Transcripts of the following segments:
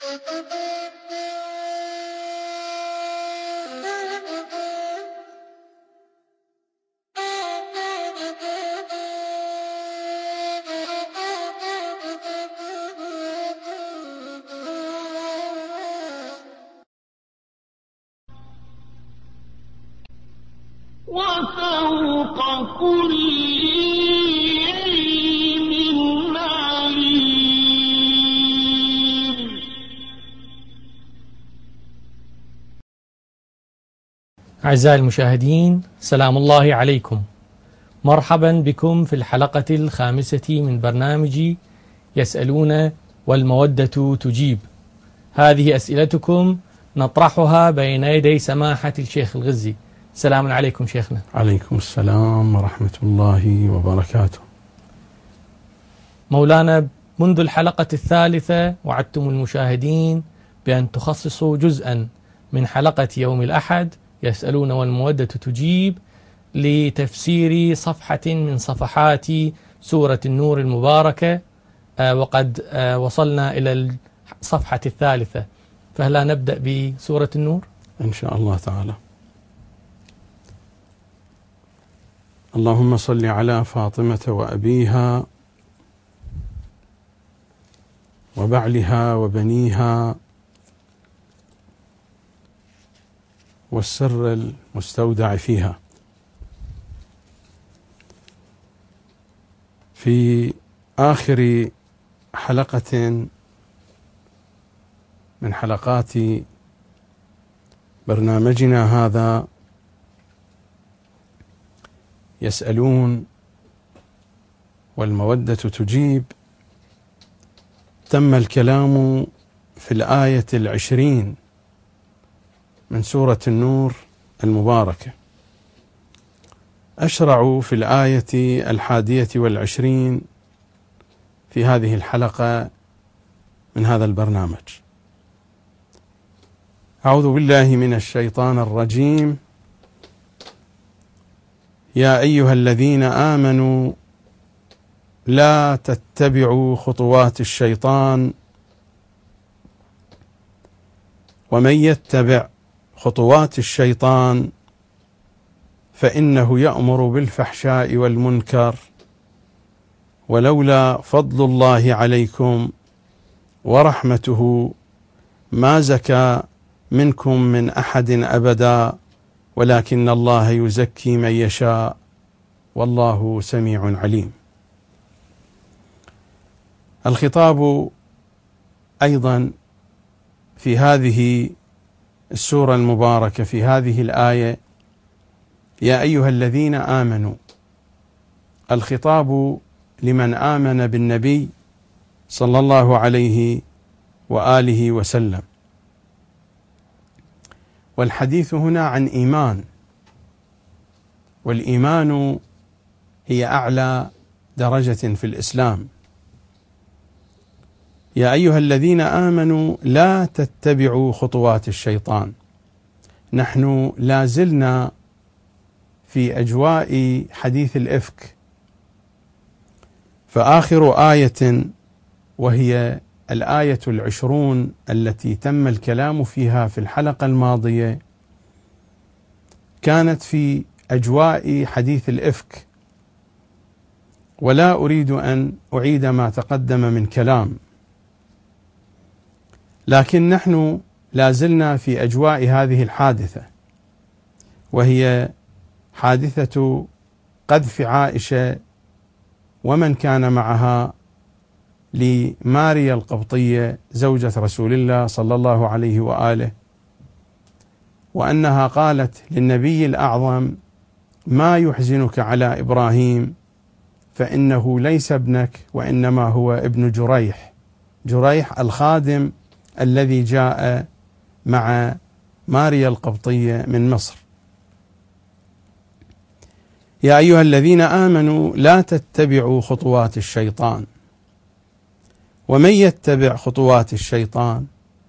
وفوق كل علم عليم. أعزائي المشاهدين، سلام الله عليكم. مرحبا بكم في الحلقة 5 من برنامج يسألون والمودة تجيب. هذه أسئلتكم نطرحها بين يدي سماحة الشيخ الغزي. السلام عليكم شيخنا. عليكم السلام ورحمة الله وبركاته. مولانا، منذ الحلقة 3 وعدتم المشاهدين بأن تخصصوا جزءا من حلقة يوم الأحد يسألون والمودة تجيب لتفسير صفحة من صفحات سورة النور المباركة، وقد وصلنا إلى الصفحة 3، فهلا نبدأ بسورة النور إن شاء الله تعالى. اللهم صل على فاطمة وأبيها وبعلها وبنيها والسر المستودع فيها. في آخر حلقة من حلقات برنامجنا هذا يسألون والمودة تجيب، تم الكلام في الآية 20 من سورة النور المباركة. أشرع في الآية 21 في هذه الحلقة من هذا البرنامج. أعوذ بالله من الشيطان الرجيم. يا أيها الذين آمنوا لا تتبعوا خطوات الشيطان ومن يتبع خطوات الشيطان فإنه يأمر بالفحشاء والمنكر ولولا فضل الله عليكم ورحمته ما زكى منكم من أحد أبدا ولكن الله يزكي من يشاء والله سميع عليم. الخطاب أيضا في هذه السورة المباركة في هذه الآية يا أيها الذين آمنوا، الخطاب لمن آمن بالنبي صلى الله عليه وآله وسلم. والحديث هنا عن إيمان، والإيمان هي أعلى درجة في الإسلام. يا أيها الذين آمنوا لا تتبعوا خطوات الشيطان. نحن لا زلنا في أجواء حديث الإفك، فآخر آية وهي الآية 20 التي تم الكلام فيها في الحلقة الماضية كانت في أجواء حديث الإفك، ولا أريد أن أعيد ما تقدم من كلام، لكن نحن لا زلنا في أجواء هذه الحادثة، وهي حادثة قذف عائشة ومن كان معها لماريا القبطية زوجة رسول الله صلى الله عليه وآله، وأنها قالت للنبي الأعظم ما يحزنك على إبراهيم فإنه ليس ابنك وإنما هو ابن جريح الخادم الذي جاء مع ماريا القبطية من مصر. يا أيها الذين آمنوا لا تتبعوا خطوات الشيطان ومن يتبع خطوات الشيطان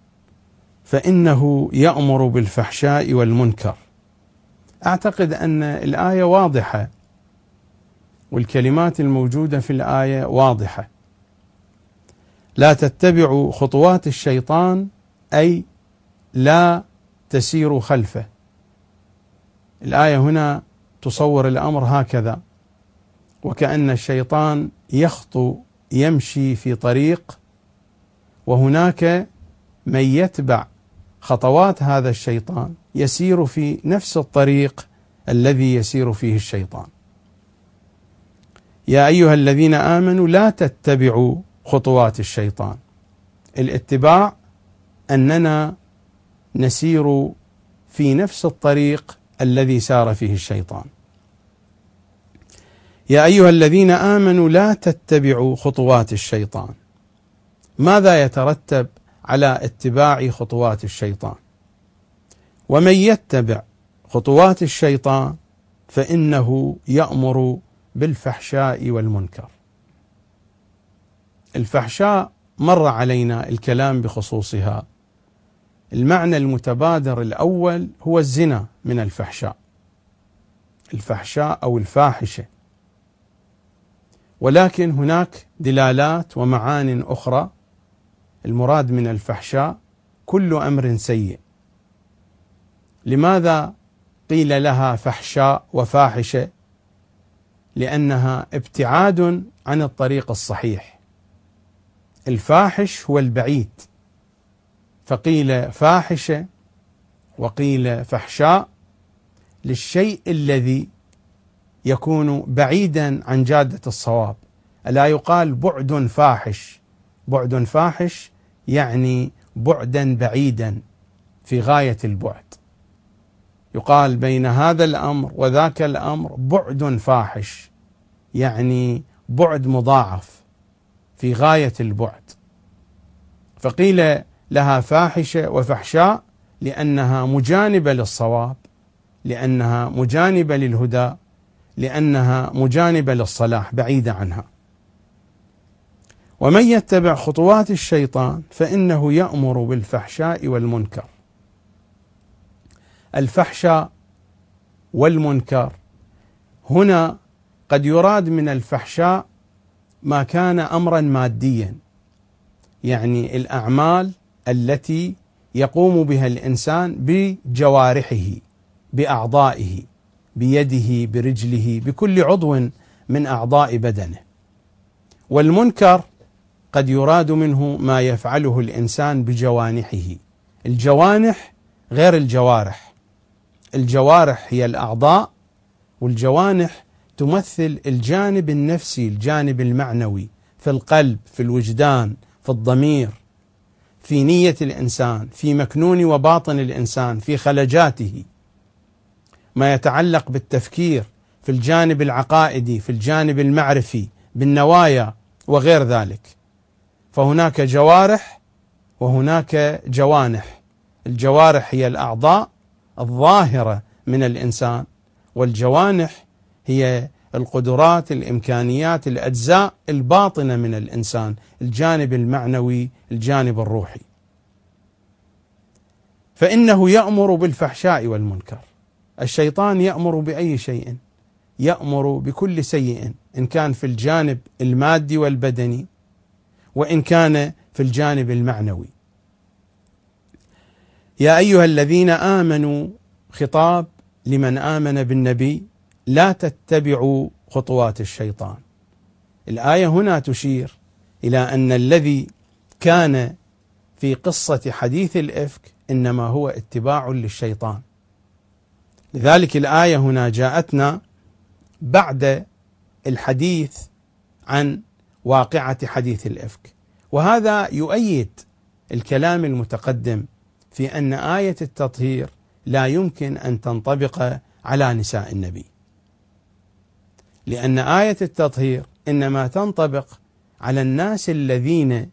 فإنه يأمر بالفحشاء والمنكر. أعتقد أن الآية واضحة والكلمات الموجودة في الآية واضحة. لا تتبعوا خطوات الشيطان أي لا تسيروا خلفه. الآية هنا تصور الأمر هكذا، وكأن الشيطان يخطو يمشي في طريق، وهناك من يتبع خطوات هذا الشيطان يسير في نفس الطريق الذي يسير فيه الشيطان. يا أيها الذين آمنوا لا تتبعوا خطوات الشيطان. الاتباع أننا نسير في نفس الطريق الذي سار فيه الشيطان. يا أيها الذين آمنوا لا تتبعوا خطوات الشيطان. ماذا يترتب على اتباع خطوات الشيطان؟ ومن يتبع خطوات الشيطان فإنه يأمر بالفحشاء والمنكر. الفحشاء مر علينا الكلام بخصوصها. المعنى المتبادر الأول هو الزنا من الفحشاء، الفحشاء أو الفاحشة، ولكن هناك دلالات ومعان أخرى. المراد من الفحشاء كل أمر سيء. لماذا قيل لها فحشاء وفاحشة؟ لأنها ابتعاد عن الطريق الصحيح. الفاحش هو البعيد، فقيل فاحشة وقيل فحشاء للشيء الذي يكون بعيدا عن جادة الصواب. ألا يقال بعد فاحش؟ بعد فاحش يعني بعدا بعيدا في غاية البعد. يقال بين هذا الأمر وذاك الأمر بعد فاحش، يعني بعد مضاعف في غاية البعد. فقيل لها فاحشة وفحشاء لأنها مجانبة للصواب، لأنها مجانبة للهدى، لأنها مجانبة للصلاح، بعيدة عنها. ومن يتبع خطوات الشيطان فإنه يأمر بالفحشاء والمنكر. الفحشاء والمنكر هنا قد يراد من الفحشاء ما كان أمرا ماديا، يعني الأعمال التي يقوم بها الإنسان بجوارحه، بأعضائه، بيده، برجله، بكل عضو من أعضاء بدنه. والمنكر قد يراد منه ما يفعله الإنسان بجوانحه. الجوانح غير الجوارح. الجوارح هي الأعضاء، والجوانح تمثل الجانب النفسي، الجانب المعنوي، في القلب، في الوجدان، في الضمير، في نية الإنسان، في مكنون وباطن الإنسان، في خلجاته، ما يتعلق بالتفكير في الجانب العقائدي، في الجانب المعرفي، بالنوايا وغير ذلك. فهناك جوارح وهناك جوانح. الجوارح هي الأعضاء الظاهرة من الإنسان، والجوانح هي القدرات، الإمكانيات، الأجزاء الباطنة من الإنسان، الجانب المعنوي، الجانب الروحي. فإنه يأمر بالفحشاء والمنكر. الشيطان يأمر بأي شيء، يأمر بكل سيء، إن كان في الجانب المادي والبدني وإن كان في الجانب المعنوي. يا أيها الذين آمنوا، خطاب لمن آمن بالنبي، لا تتبعوا خطوات الشيطان. الآية هنا تشير إلى أن الذي كان في قصة حديث الإفك إنما هو اتباع للشيطان. لذلك الآية هنا جاءتنا بعد الحديث عن واقعة حديث الإفك، وهذا يؤيد الكلام المتقدم في أن آية التطهير لا يمكن أن تنطبق على نساء النبي، لأن آية التطهير إنما تنطبق على الناس الذين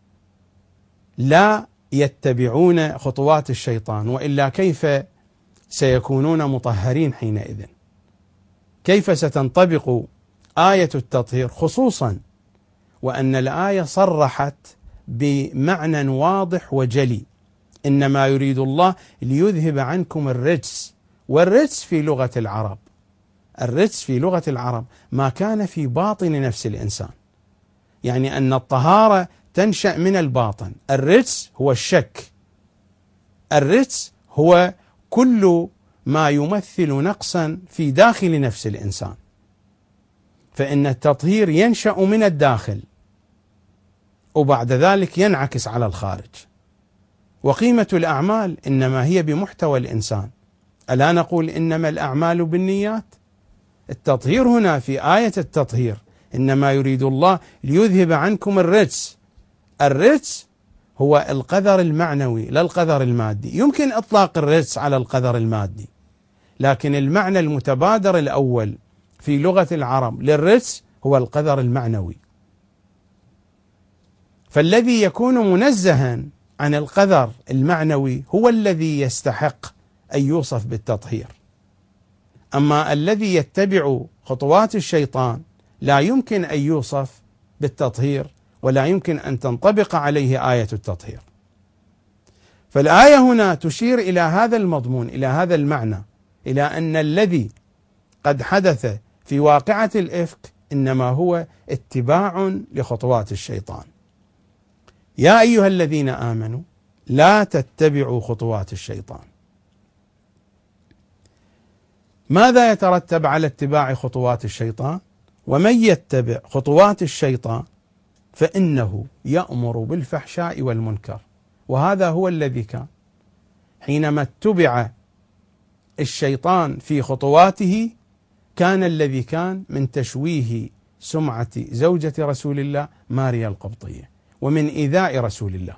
لا يتبعون خطوات الشيطان، وإلا كيف سيكونون مطهرين حينئذ؟ كيف ستنطبق آية التطهير، خصوصا وأن الآية صرحت بمعنى واضح وجلي: إنما يريد الله ليذهب عنكم الرجس. والرجس في لغة العرب، الرجس في لغة العرب ما كان في باطن نفس الإنسان، يعني أن الطهارة تنشأ من الباطن. الرجس هو الشك، الرجس هو كل ما يمثل نقصا في داخل نفس الإنسان، فإن التطهير ينشأ من الداخل وبعد ذلك ينعكس على الخارج. وقيمة الأعمال إنما هي بمحتوى الإنسان، ألا نقول إنما الأعمال بالنيات؟ التطهير هنا في آية التطهير إنما يريد الله ليذهب عنكم الرجس. الرجس هو القذر المعنوي لا القذر المادي. يمكن إطلاق الرجس على القذر المادي، لكن المعنى المتبادر الأول في لغة العرب للرجس هو القذر المعنوي. فالذي يكون منزها عن القذر المعنوي هو الذي يستحق أن يوصف بالتطهير. أما الذي يتبع خطوات الشيطان لا يمكن أن يوصف بالتطهير، ولا يمكن أن تنطبق عليه آية التطهير. فالآية هنا تشير إلى هذا المضمون، إلى هذا المعنى، إلى أن الذي قد حدث في واقعة الإفك إنما هو اتباع لخطوات الشيطان. يا أيها الذين آمنوا لا تتبعوا خطوات الشيطان. ماذا يترتب على اتباع خطوات الشيطان؟ ومن يتبع خطوات الشيطان فإنه يأمر بالفحشاء والمنكر. وهذا هو الذي كان حينما اتبع الشيطان في خطواته، كان الذي كان من تشويه سمعة زوجة رسول الله ماريا القبطية ومن إيذاء رسول الله.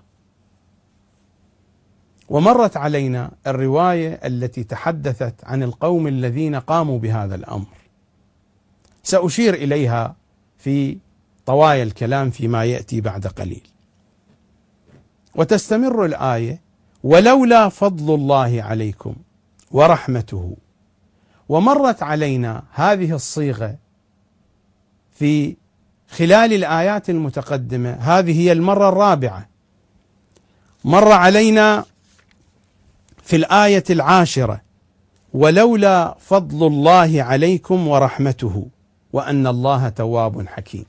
ومرت علينا الرواية التي تحدثت عن القوم الذين قاموا بهذا الأمر، سأشير إليها في طوايا الكلام فيما يأتي بعد قليل. وتستمر الآية: ولولا فضل الله عليكم ورحمته. ومرت علينا هذه الصيغة في خلال الآيات المتقدمة، هذه هي المرة الرابعة. مر علينا في الآية 10: ولولا فضل الله عليكم ورحمته وأن الله تواب حكيم.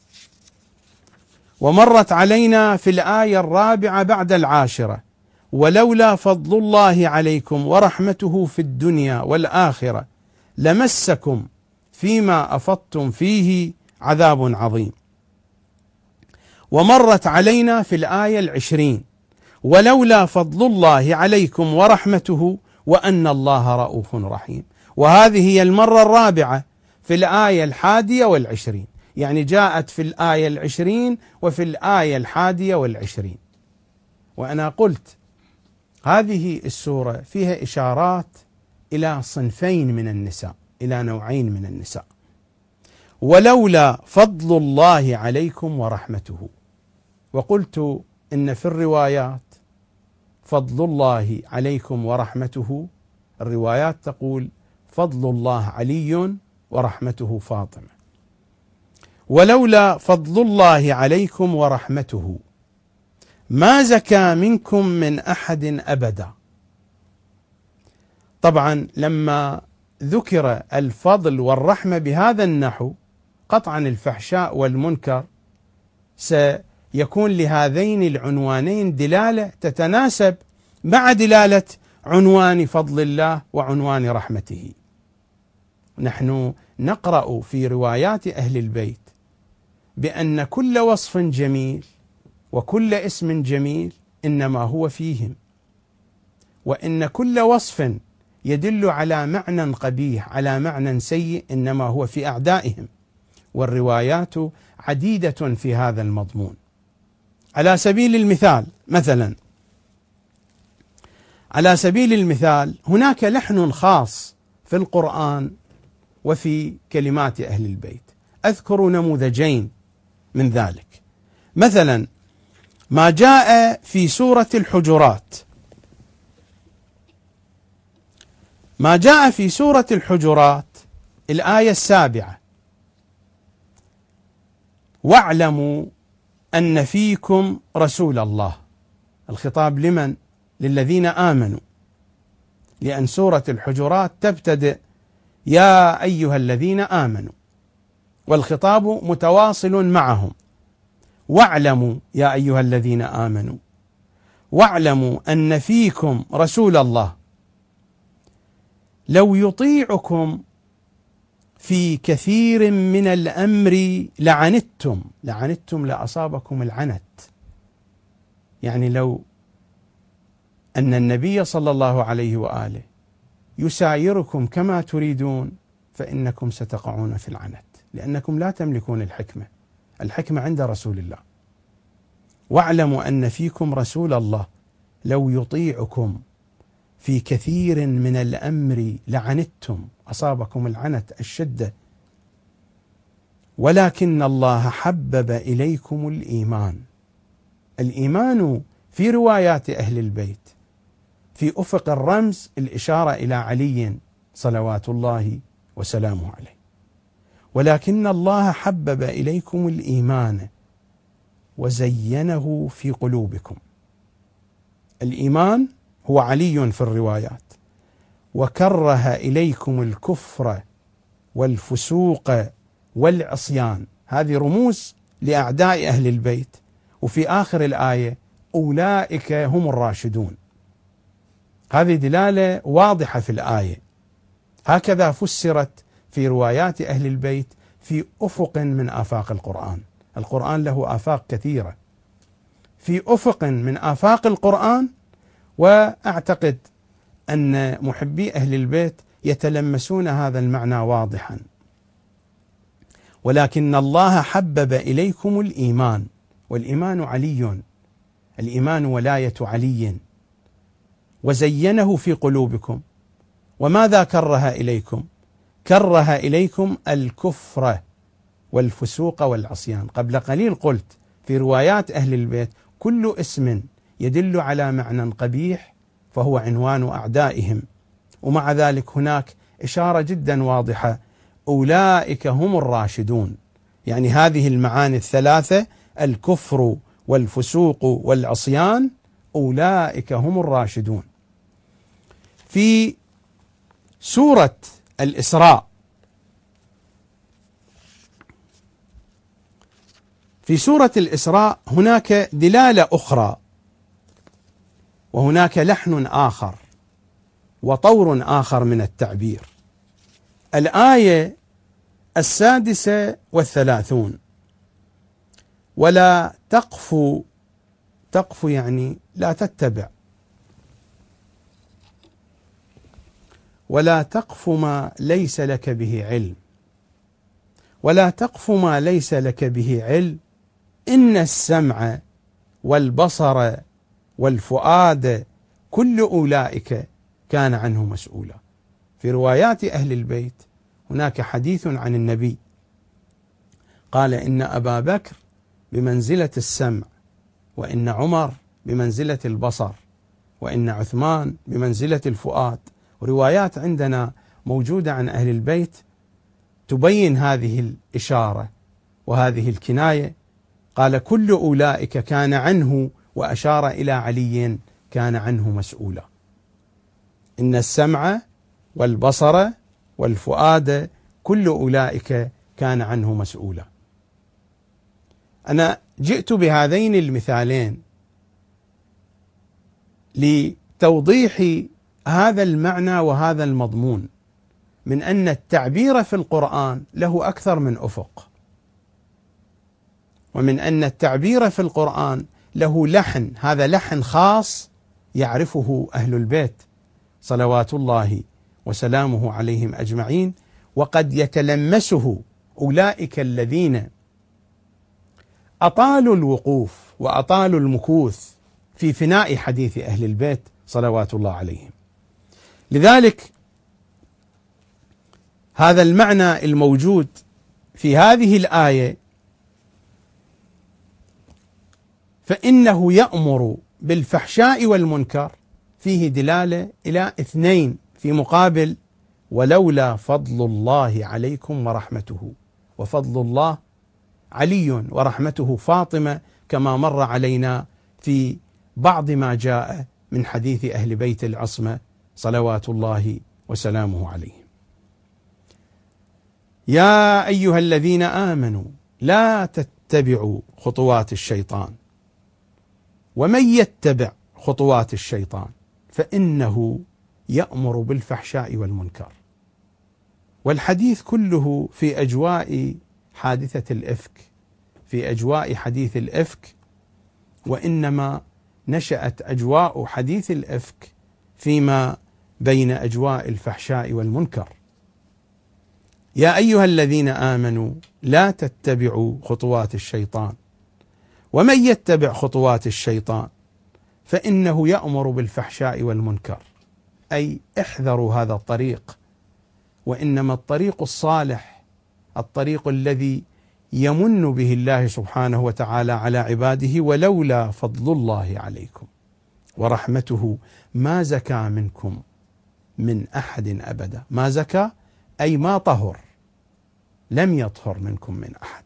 ومرت علينا في الآية 4 بعد 10: ولولا فضل الله عليكم ورحمته في الدنيا والآخرة لمسكم فيما أفضتم فيه عذاب عظيم. ومرت علينا في الآية 20: ولولا فضل الله عليكم ورحمته وأن الله رؤوف رحيم. وهذه هي المرة الرابعة في الآية 21، يعني جاءت في الآية 20 وفي الآية 21. وأنا قلت هذه السورة فيها إشارات إلى صنفين من النساء، إلى نوعين من النساء. ولولا فضل الله عليكم ورحمته. وقلت إن في الروايات فضل الله عليكم ورحمته، الروايات تقول فضل الله علي ورحمته فاطمة. ولولا فضل الله عليكم ورحمته ما زكى منكم من أحد أبدا. طبعا لما ذكر الفضل والرحمة بهذا النحو، قطعا الفحشاء والمنكر سيكون لهذين العنوانين دلالة تتناسب مع دلالة عنوان فضل الله وعنوان رحمته. نحن نقرأ في روايات أهل البيت بأن كل وصف جميل وكل اسم جميل إنما هو فيهم، وإن كل وصف يدل على معنى قبيح، على معنى سيء، إنما هو في أعدائهم. والروايات عديدة في هذا المضمون. على سبيل المثال هناك لحن خاص في القرآن وفي كلمات أهل البيت. أذكر نموذجين من ذلك. مثلا ما جاء في سورة الحجرات، الآية 7: واعلموا أن فيكم رسول الله. الخطاب لمن؟ للذين آمنوا، لأن سورة الحجرات تبتدئ يا أيها الذين آمنوا، والخطاب متواصل معهم. واعلموا يا أيها الذين آمنوا واعلموا أن فيكم رسول الله لو يطيعكم في كثير من الأمر لعنتم لأصابكم العنت. يعني لو أن النبي صلى الله عليه وآله يسايركم كما تريدون فإنكم ستقعون في العنت، لأنكم لا تملكون الحكمة عند رسول الله. واعلموا أن فيكم رسول الله لو يطيعكم في كثير من الأمر لعنتم، أصابكم العنت الشدة، ولكن الله حبب إليكم الإيمان في روايات أهل البيت في أفق الرمز الإشارة إلى علي صلوات الله وسلامه عليه، ولكن الله حبب إليكم الإيمان وزينه في قلوبكم. الإيمان هو علي في الروايات، وكره إليكم الكفر والفسوق والعصيان. هذه رموز لأعداء أهل البيت. وفي آخر الآية أولئك هم الراشدون. هذه دلالة واضحة في الآية. هكذا فسرت في روايات أهل البيت في أفق من آفاق القرآن. القرآن له آفاق كثيرة، في أفق من آفاق القرآن، وأعتقد أن محبي أهل البيت يتلمسون هذا المعنى واضحا. ولكن الله حبب إليكم الإيمان، والإيمان علي، الإيمان ولاية علي، وزينه في قلوبكم. وماذا كره إليكم؟ كره إليكم الكفر والفسوق والعصيان. قبل قليل قلت في روايات أهل البيت كل اسم يدل على معنى قبيح فهو عنوان أعدائهم، ومع ذلك هناك إشارة جدا واضحة: أولئك هم الراشدون. يعني هذه المعاني الثلاثة، الكفر والفسوق والعصيان، أولئك هم الراشدون. في سورة الإسراء، هناك دلالة أخرى، وهناك لحن آخر وطور آخر من التعبير. الآية 36: ولا تقف يعني لا تتبع، ولا تقف ما ليس لك به علم، ولا تقف ما ليس لك به علم، إن السمع والبصر والفؤاد كل أولئك كان عنه مسؤولا. في روايات أهل البيت هناك حديث عن النبي قال: إن أبا بكر بمنزلة السمع، وإن عمر بمنزلة البصر، وإن عثمان بمنزلة الفؤاد. وروايات عندنا موجودة عن أهل البيت تبين هذه الإشارة وهذه الكناية. قال: كل أولئك كان عنه، وأشار إلى علي كان عنه مسؤولا. إن السمع والبصر والفؤاد كل أولئك كان عنه مسؤولا. أنا جئت بهذين المثالين لتوضيح هذا المعنى وهذا المضمون، من أن التعبير في القرآن له أكثر من أفق، ومن أن التعبير في القرآن له لحن، هذا لحن خاص يعرفه أهل البيت صلوات الله وسلامه عليهم أجمعين، وقد يتلمسه أولئك الذين أطالوا الوقوف وأطالوا المكوث في فناء حديث أهل البيت صلوات الله عليهم. لذلك هذا المعنى الموجود في هذه الآية، فإنه يأمر بالفحشاء والمنكر، فيه دلالة إلى اثنين في مقابل ولولا فضل الله عليكم ورحمته. وفضل الله علي ورحمته فاطمة، كما مر علينا في بعض ما جاء من حديث أهل بيت العصمة صلوات الله وسلامه عليهم. يا أيها الذين آمنوا لا تتبعوا خطوات الشيطان ومن يتبع خطوات الشيطان فإنه يأمر بالفحشاء والمنكر. والحديث كله في أجواء حادثة الإفك، في أجواء حديث الإفك، وإنما نشأت أجواء حديث الإفك فيما بين أجواء الفحشاء والمنكر. يا أيها الذين آمنوا لا تتبعوا خطوات الشيطان ومن يتبع خطوات الشيطان فإنه يأمر بالفحشاء والمنكر، أي احذروا هذا الطريق، وإنما الطريق الصالح الطريق الذي يمن به الله سبحانه وتعالى على عباده. ولولا فضل الله عليكم ورحمته ما زكى منكم من أحد أبدا. ما زكى أي ما طهر، لم يطهر منكم من أحد،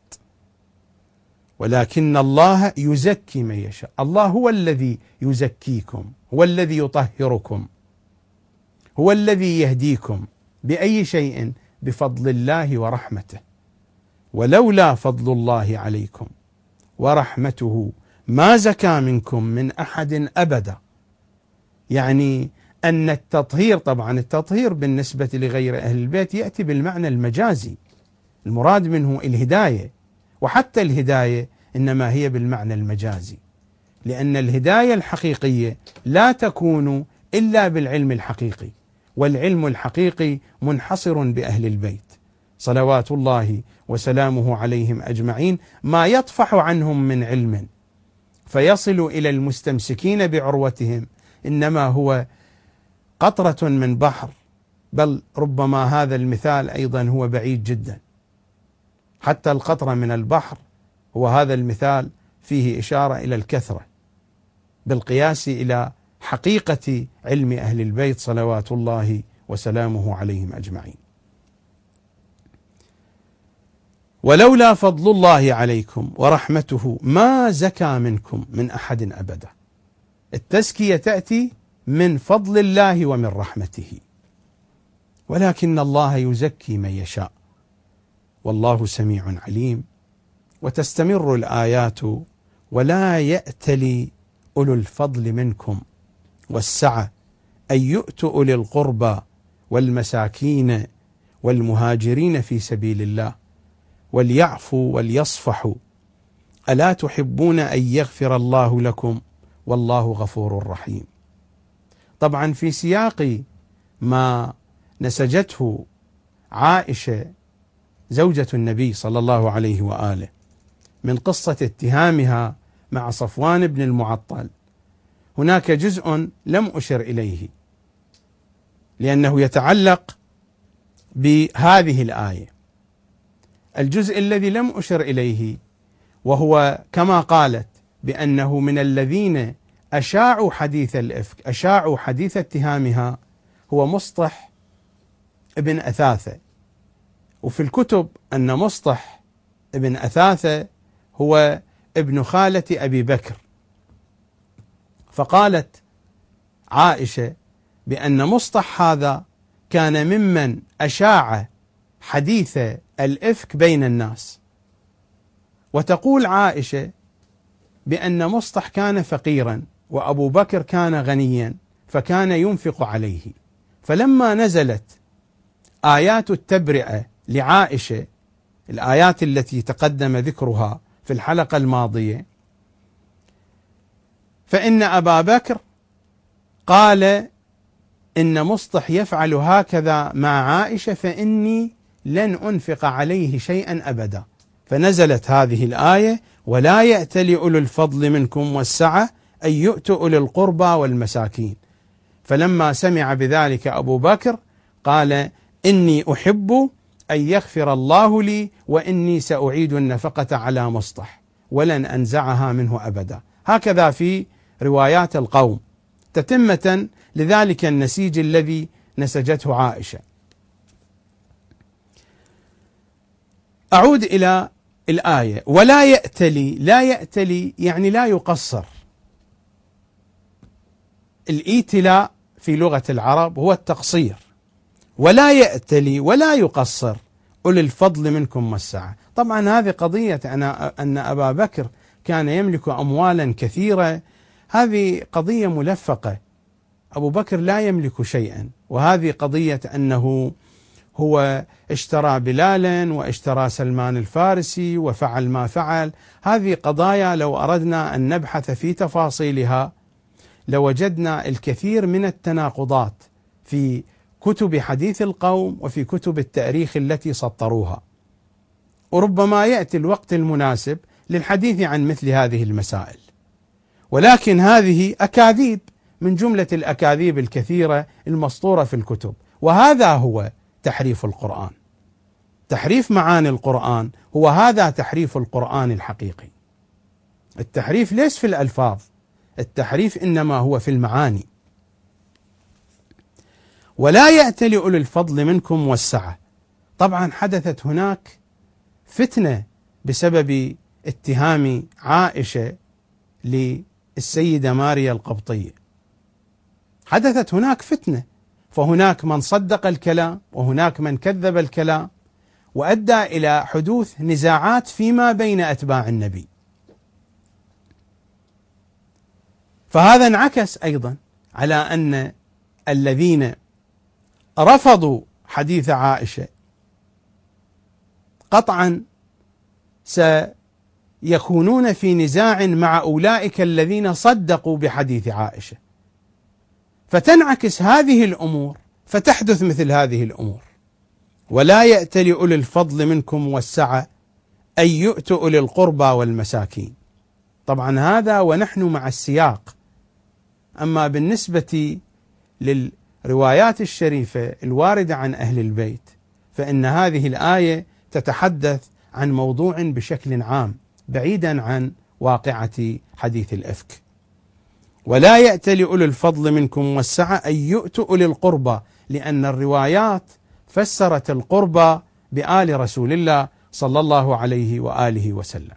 ولكن الله يزكي من يشاء. الله هو الذي يزكيكم، هو الذي يطهركم، هو الذي يهديكم. بأي شيء؟ بفضل الله ورحمته. ولولا فضل الله عليكم ورحمته ما زكى منكم من أحد أبدا. يعني أن التطهير، طبعا التطهير بالنسبة لغير أهل البيت يأتي بالمعنى المجازي، المراد منه الهداية، وحتى الهداية إنما هي بالمعنى المجازي، لأن الهداية الحقيقية لا تكون إلا بالعلم الحقيقي، والعلم الحقيقي منحصر بأهل البيت صلوات الله وسلامه عليهم أجمعين. ما يطفح عنهم من علم فيصل إلى المستمسكين بعروتهم إنما هو قطرة من بحر، بل ربما هذا المثال أيضا هو بعيد جدا، حتى القطرة من البحر هو هذا المثال فيه إشارة إلى الكثرة بالقياس إلى حقيقة علم أهل البيت صلوات الله وسلامه عليهم أجمعين. ولولا فضل الله عليكم ورحمته ما زكى منكم من أحد أبدا. التزكية تأتي من فضل الله ومن رحمته، ولكن الله يزكي من يشاء والله سميع عليم. وتستمر الآيات: ولا يأتل أولو الفضل منكم والسعة أن يؤتوا أولي القربى والمساكين والمهاجرين في سبيل الله وليعفوا وليصفحوا ألا تحبون أن يغفر الله لكم والله غفور رحيم. طبعا في سياق ما نسجته عائشة زوجة النبي صلى الله عليه وآله من قصة اتهامها مع صفوان بن المعطل، هناك جزء لم أشر إليه لأنه يتعلق بهذه الآية. الجزء الذي لم أشر إليه وهو كما قالت بأنه من الذين أشاعوا حديث الإفك، أشاعوا حديث اتهامها، هو مصطح ابن أثاثة. وفي الكتب أن مصطح ابن أثاثة هو ابن خالة أبي بكر. فقالت عائشة بأن مصطح هذا كان ممن أشاع حديث الإفك بين الناس. وتقول عائشة بأن مصطح كان فقيرا وأبو بكر كان غنيا فكان ينفق عليه. فلما نزلت آيات التبرئة لعائشة، الآيات التي تقدم ذكرها في الحلقة الماضية، فإن أبا بكر قال إن مصطح يفعل هكذا مع عائشة فإني لن أنفق عليه شيئا أبدا. فنزلت هذه الآية: ولا يأتل أولو الفضل منكم والسعة أن يؤتوا أولي القربى والمساكين. فلما سمع بذلك أبو بكر قال: إني أحب أن يغفر الله لي وإني سأعيد النفقة على مصطح ولن أنزعها منه أبدا. هكذا في روايات القوم تتمة لذلك النسيج الذي نسجته عائشة. أعود إلى الآية: ولا يأتلي. لا يأتلي يعني لا يقصر. الإيتلاء في لغة العرب هو التقصير. ولا يأتلي ولا يقصر أولي الفضل منكم والسعة. طبعا هذه قضية أن أبا بكر كان يملك أموالا كثيرة، هذه قضية ملفقة. أبو بكر لا يملك شيئا، وهذه قضية أنه هو اشترى بلالا واشترى سلمان الفارسي وفعل ما فعل، هذه قضايا لو أردنا أن نبحث في تفاصيلها لوجدنا الكثير من التناقضات في كتب حديث القوم وفي كتب التاريخ التي سطروها، وربما يأتي الوقت المناسب للحديث عن مثل هذه المسائل. ولكن هذه أكاذيب من جملة الأكاذيب الكثيرة المسطورة في الكتب، وهذا هو تحريف القرآن. تحريف معاني القرآن هو هذا تحريف القرآن الحقيقي. التحريف ليس في الألفاظ، التحريف إنما هو في المعاني. ولا يأتل أولي الفضل منكم والسعة. طبعا حدثت هناك فتنة بسبب اتهام عائشة للسيدة ماريا القبطية، حدثت هناك فتنة، فهناك من صدق الكلام وهناك من كذب الكلام، وأدى إلى حدوث نزاعات فيما بين أتباع النبي. فهذا انعكس أيضا على أن الذين رفضوا حديث عائشة قطعا سيكونون في نزاع مع أولئك الذين صدقوا بحديث عائشة، فتنعكس هذه الأمور فتحدث مثل هذه الأمور. ولا يأتل أولي الفضل منكم والسعة أن يؤتوا أولي القربى والمساكين. طبعا هذا ونحن مع السياق. أما بالنسبة للروايات الشريفة الواردة عن أهل البيت فإن هذه الآية تتحدث عن موضوع بشكل عام بعيدا عن واقعة حديث الإفك. ولا يأتل أولي الفضل منكم والسعة أن يؤتوا أولي القربى، لأن الروايات فسرت القربى بآل رسول الله صلى الله عليه وآله وسلم،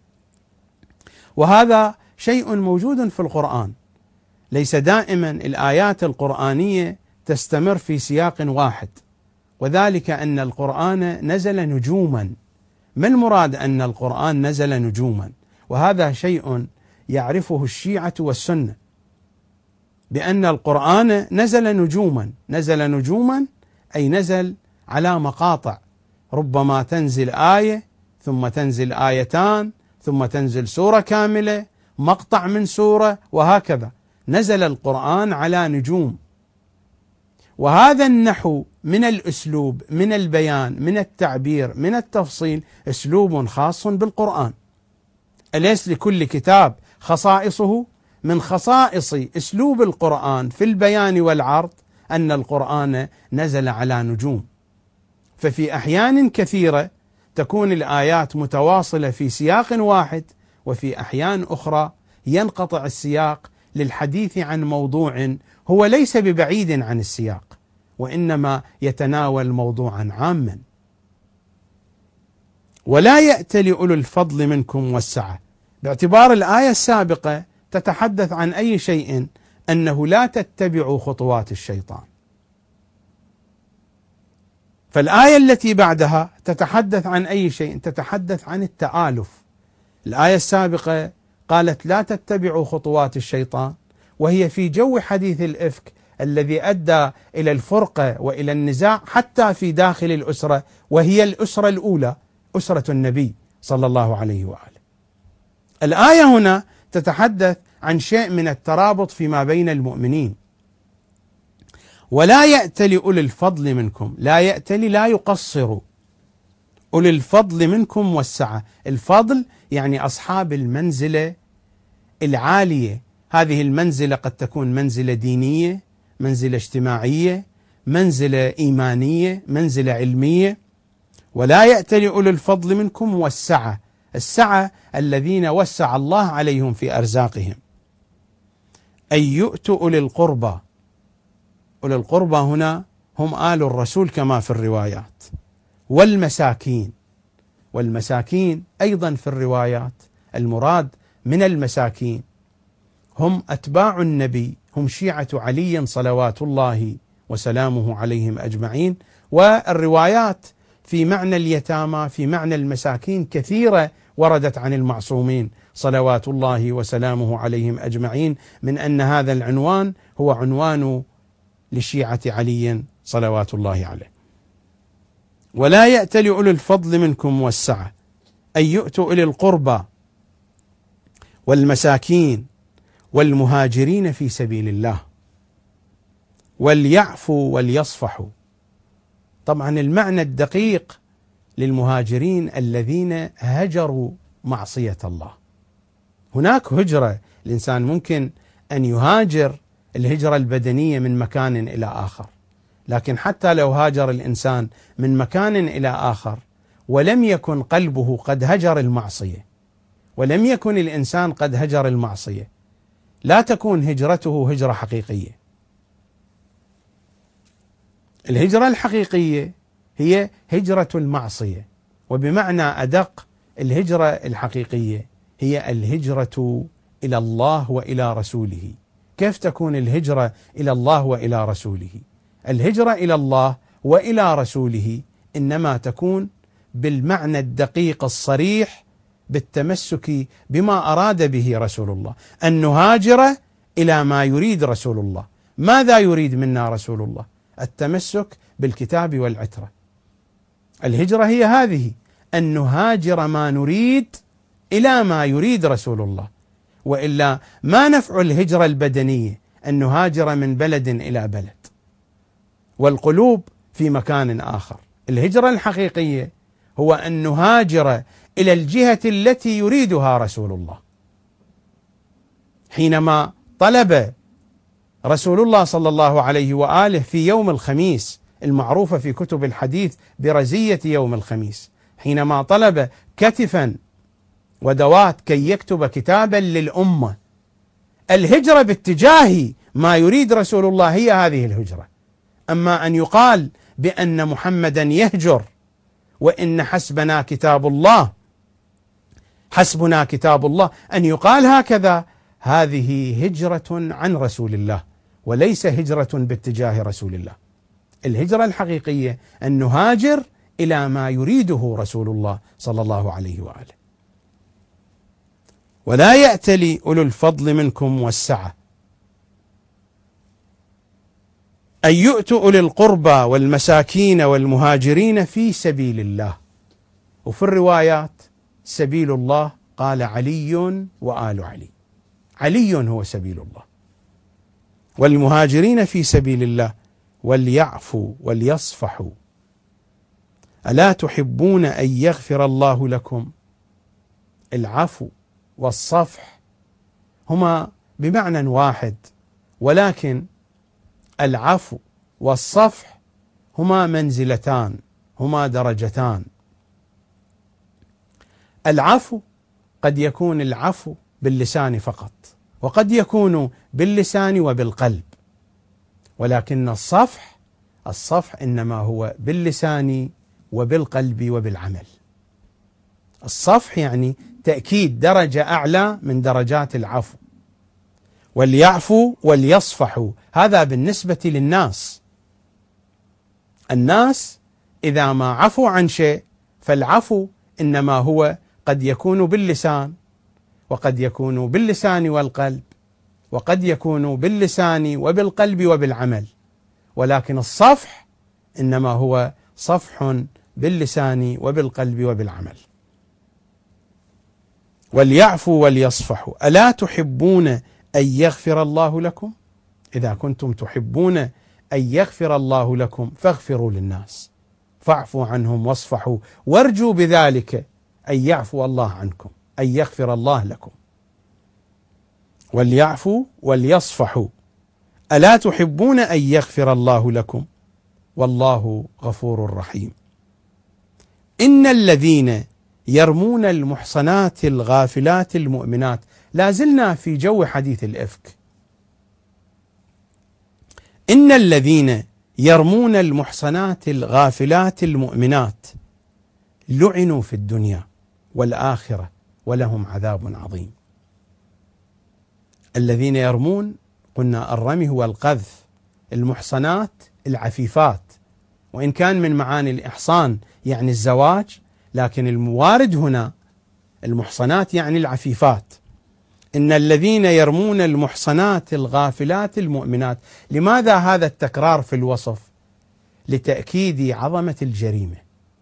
وهذا شيء موجود في القرآن. ليس دائما الآيات القرآنية تستمر في سياق واحد، وذلك أن القرآن نزل نجوما. ما المراد أن القرآن نزل نجوما؟ وهذا شيء يعرفه الشيعة والسنة، بأن القرآن نزل نجوما. نزل نجوما أي نزل على مقاطع، ربما تنزل آية ثم تنزل آيتان ثم تنزل سورة كاملة، مقطع من سورة، وهكذا. نزل القرآن على نجوم. وهذا النحو من الأسلوب، من البيان، من التعبير، من التفصيل، أسلوب خاص بالقرآن. أليس لكل كتاب خصائصه؟ من خصائص أسلوب القرآن في البيان والعرض أن القرآن نزل على نجوم. ففي أحيان كثيرة تكون الآيات متواصلة في سياق واحد، وفي أحيان أخرى ينقطع السياق للحديث عن موضوع هو ليس ببعيد عن السياق، وإنما يتناول موضوعا عاما. ولا يأتل أولو الفضل منكم والسعة، باعتبار الآية السابقة تتحدث عن أي شيء؟ أنه لا تتبعوا خطوات الشيطان. فالآية التي بعدها تتحدث عن أي شيء؟ تتحدث عن التآلف. الآية السابقة قالت لا تتبعوا خطوات الشيطان، وهي في جو حديث الإفك الذي أدى إلى الفرقة وإلى النزاع حتى في داخل الأسرة، وهي الأسرة الأولى، أسرة النبي صلى الله عليه وآله. الآية هنا تتحدث عن شيء من الترابط فيما بين المؤمنين. ولا يأتل أولي الفضل منكم، لا يأتل لا يقصر، أولي الفضل منكم والسعة. الفضل يعني أصحاب المنزلة العالية. هذه المنزلة قد تكون منزلة دينية، منزلة اجتماعية، منزلة إيمانية، منزلة علمية. ولا يأتل أولي الفضل منكم والسعة، السعة الذين وسع الله عليهم في أرزاقهم. أن يؤتوا أولي القربى. أولي القربى هنا هم آل الرسول كما في الروايات، والمساكين. والمساكين أيضا في الروايات المراد من المساكين هم أتباع النبي، هم شيعة علي صلوات الله وسلامه عليهم أجمعين. والروايات في معنى اليتامى، في معنى المساكين كثيرة وردت عن المعصومين صلوات الله وسلامه عليهم أجمعين، من أن هذا العنوان هو عنوان لشيعة علي صلوات الله عليه. ولا يأتل أولو الفضل منكم والسعة أن يؤتوا أولي القربى والمساكين والمهاجرين في سبيل الله وليعفوا وليصفحوا. طبعا المعنى الدقيق للمهاجرين الذين هجروا معصية الله. هناك هجرة، الإنسان ممكن أن يهاجر الهجرة البدنية من مكان إلى آخر، لكن حتى لو هاجر الإنسان من مكان إلى آخر ولم يكن قلبه قد هجر المعصية، ولم يكن الإنسان قد هجر المعصية، لا تكون هجرته هجرة حقيقية. الهجرة الحقيقية هي هجرة المعصية، وبمعنى أدق الهجرة الحقيقية هي الهجرة إلى الله وإلى رسوله. كيف تكون الهجرة إلى الله وإلى رسوله؟ الهجرة إلى الله وإلى رسوله إنما تكون بالمعنى الدقيق الصريح بالتمسك بما أراد به رسول الله، أن نهاجر إلى ما يريد رسول الله. ماذا يريد منا رسول الله؟ التمسك بالكتاب والعترة. الهجرة هي هذه، أن نهاجر ما نريد إلى ما يريد رسول الله، وإلا ما نفع الهجرة البدنية أن نهاجر من بلد إلى بلد والقلوب في مكان آخر. الهجرة الحقيقية هو أن نهاجر إلى الجهة التي يريدها رسول الله. حينما طلب رسول الله صلى الله عليه وآله في يوم الخميس المعروفة في كتب الحديث برزية يوم الخميس، حينما طلب كتفا ودوات كي يكتب كتابا للأمة، الهجرة باتجاه ما يريد رسول الله هي هذه الهجرة. أما أن يقال بأن محمدا يهجر وإن حسبنا كتاب الله، حسبنا كتاب الله، أن يقال هكذا، هذه هجرة عن رسول الله وليس هجرة باتجاه رسول الله. الهجرة الحقيقية أن نهاجر إلى ما يريده رسول الله صلى الله عليه وآله. ولا يأتل أولو الفضل منكم والسعة أن يؤتوا أولي القربى والمساكين والمهاجرين في سبيل الله. وفي الروايات سبيل الله قال علي وآل علي، علي هو سبيل الله، والمهاجرين في سبيل الله وليعفوا وليصفحوا. ألا تحبون أن يغفر الله لكم؟ العفو والصفح هما بمعنى واحد، ولكن العفو والصفح هما منزلتان، هما درجتان. العفو قد يكون العفو باللسان فقط، وقد يكون باللسان وبالقلب، ولكن الصفح إنما هو باللسان وبالقلب وبالعمل. الصفح يعني تأكيد درجة أعلى من درجات العفو. وليعفوا وليصفحوا، هذا بالنسبة للناس. الناس إذا ما عفوا عن شيء فالعفو إنما هو قد يكون باللسان، وقد يكون باللسان والقلب، وقد يكون باللسان وبالقلب وبالعمل، ولكن الصفح إنما هو صفح باللسان وبالقلب وبالعمل. وليعفوا وليصفحوا. ألا تحبون أن يغفر الله لكم؟ إذا كنتم تحبون أن يغفر الله لكم فاغفروا للناس، فاعفوا عنهم واصفحوا، وارجوا بذلك أن يعفو الله عنكم، أن يغفر الله لكم. وليعفوا وليصفحوا. ألا تحبون أن يغفر الله لكم؟ والله غفور رحيم. إن الذين يرمون المحصنات الغافلات المؤمنات، لا زلنا في جو حديث الإفك. إن الذين يرمون المحصنات الغافلات المؤمنات لعنوا في الدنيا والآخرة ولهم عذاب عظيم. الذين يرمون، قلنا الرمي هو القذف، المحصنات العفيفات، وإن كان من معاني الإحصان يعني الزواج، لكن الموارد هنا المحصنات يعني العفيفات. إن الذين يرمون المحصنات الغافلات المؤمنات. لماذا هذا التكرار في الوصف؟ لتأكيد عظمة الجريمة،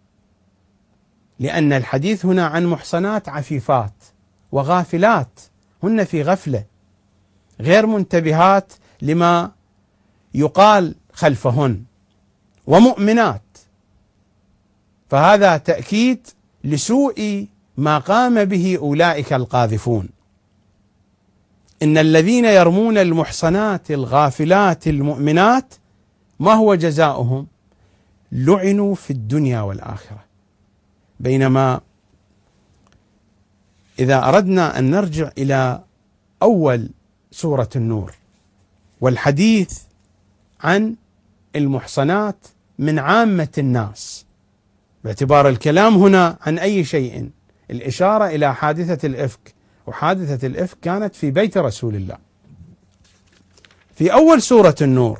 لأن الحديث هنا عن محصنات عفيفات وغافلات، هن في غفلة غير منتبهات لما يقال خلفهن، ومؤمنات، فهذا تأكيد لسوء ما قام به أولئك القاذفون. إن الذين يرمون المحصنات الغافلات المؤمنات ما هو جزاؤهم؟ لعنوا في الدنيا والآخرة. بينما إذا أردنا أن نرجع إلى أول سورة النور والحديث عن المحصنات من عامة الناس، باعتبار الكلام هنا عن أي شيء، الإشارة إلى حادثة الإفك، وحادثة الإفك كانت في بيت رسول الله. في أول سورة النور: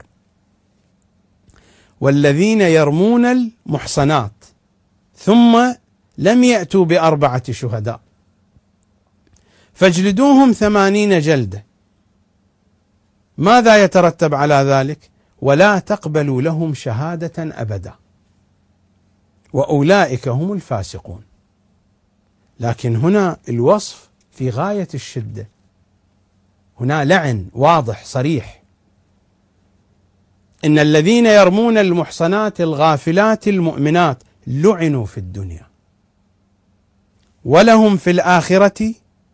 والذين يرمون المحصنات ثم لم يأتوا ب4 شهداء فاجلدوهم 80 جلدة. ماذا يترتب على ذلك؟ ولا تقبلوا لهم شهادة أبدا وأولئك هم الفاسقون. لكن هنا الوصف في غاية الشدة، هنا لعن واضح صريح. إن الذين يرمون المحصنات الغافلات المؤمنات لعنوا في الدنيا ولهم في الآخرة،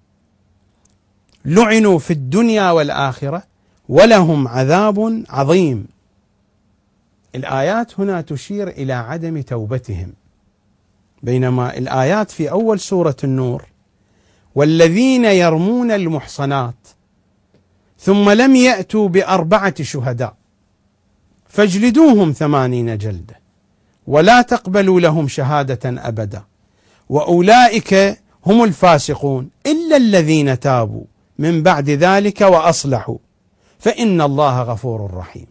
لعنوا في الدنيا والآخرة ولهم عذاب عظيم. الآيات هنا تشير إلى عدم توبتهم، بينما الآيات في أول سورة النور: والذين يرمون المحصنات ثم لم يأتوا ب4 شهداء فاجلدوهم 80 جلدة ولا تقبلوا لهم شهادة أبدا وأولئك هم الفاسقون إلا الذين تابوا من بعد ذلك وأصلحوا فإن الله غفور رحيم.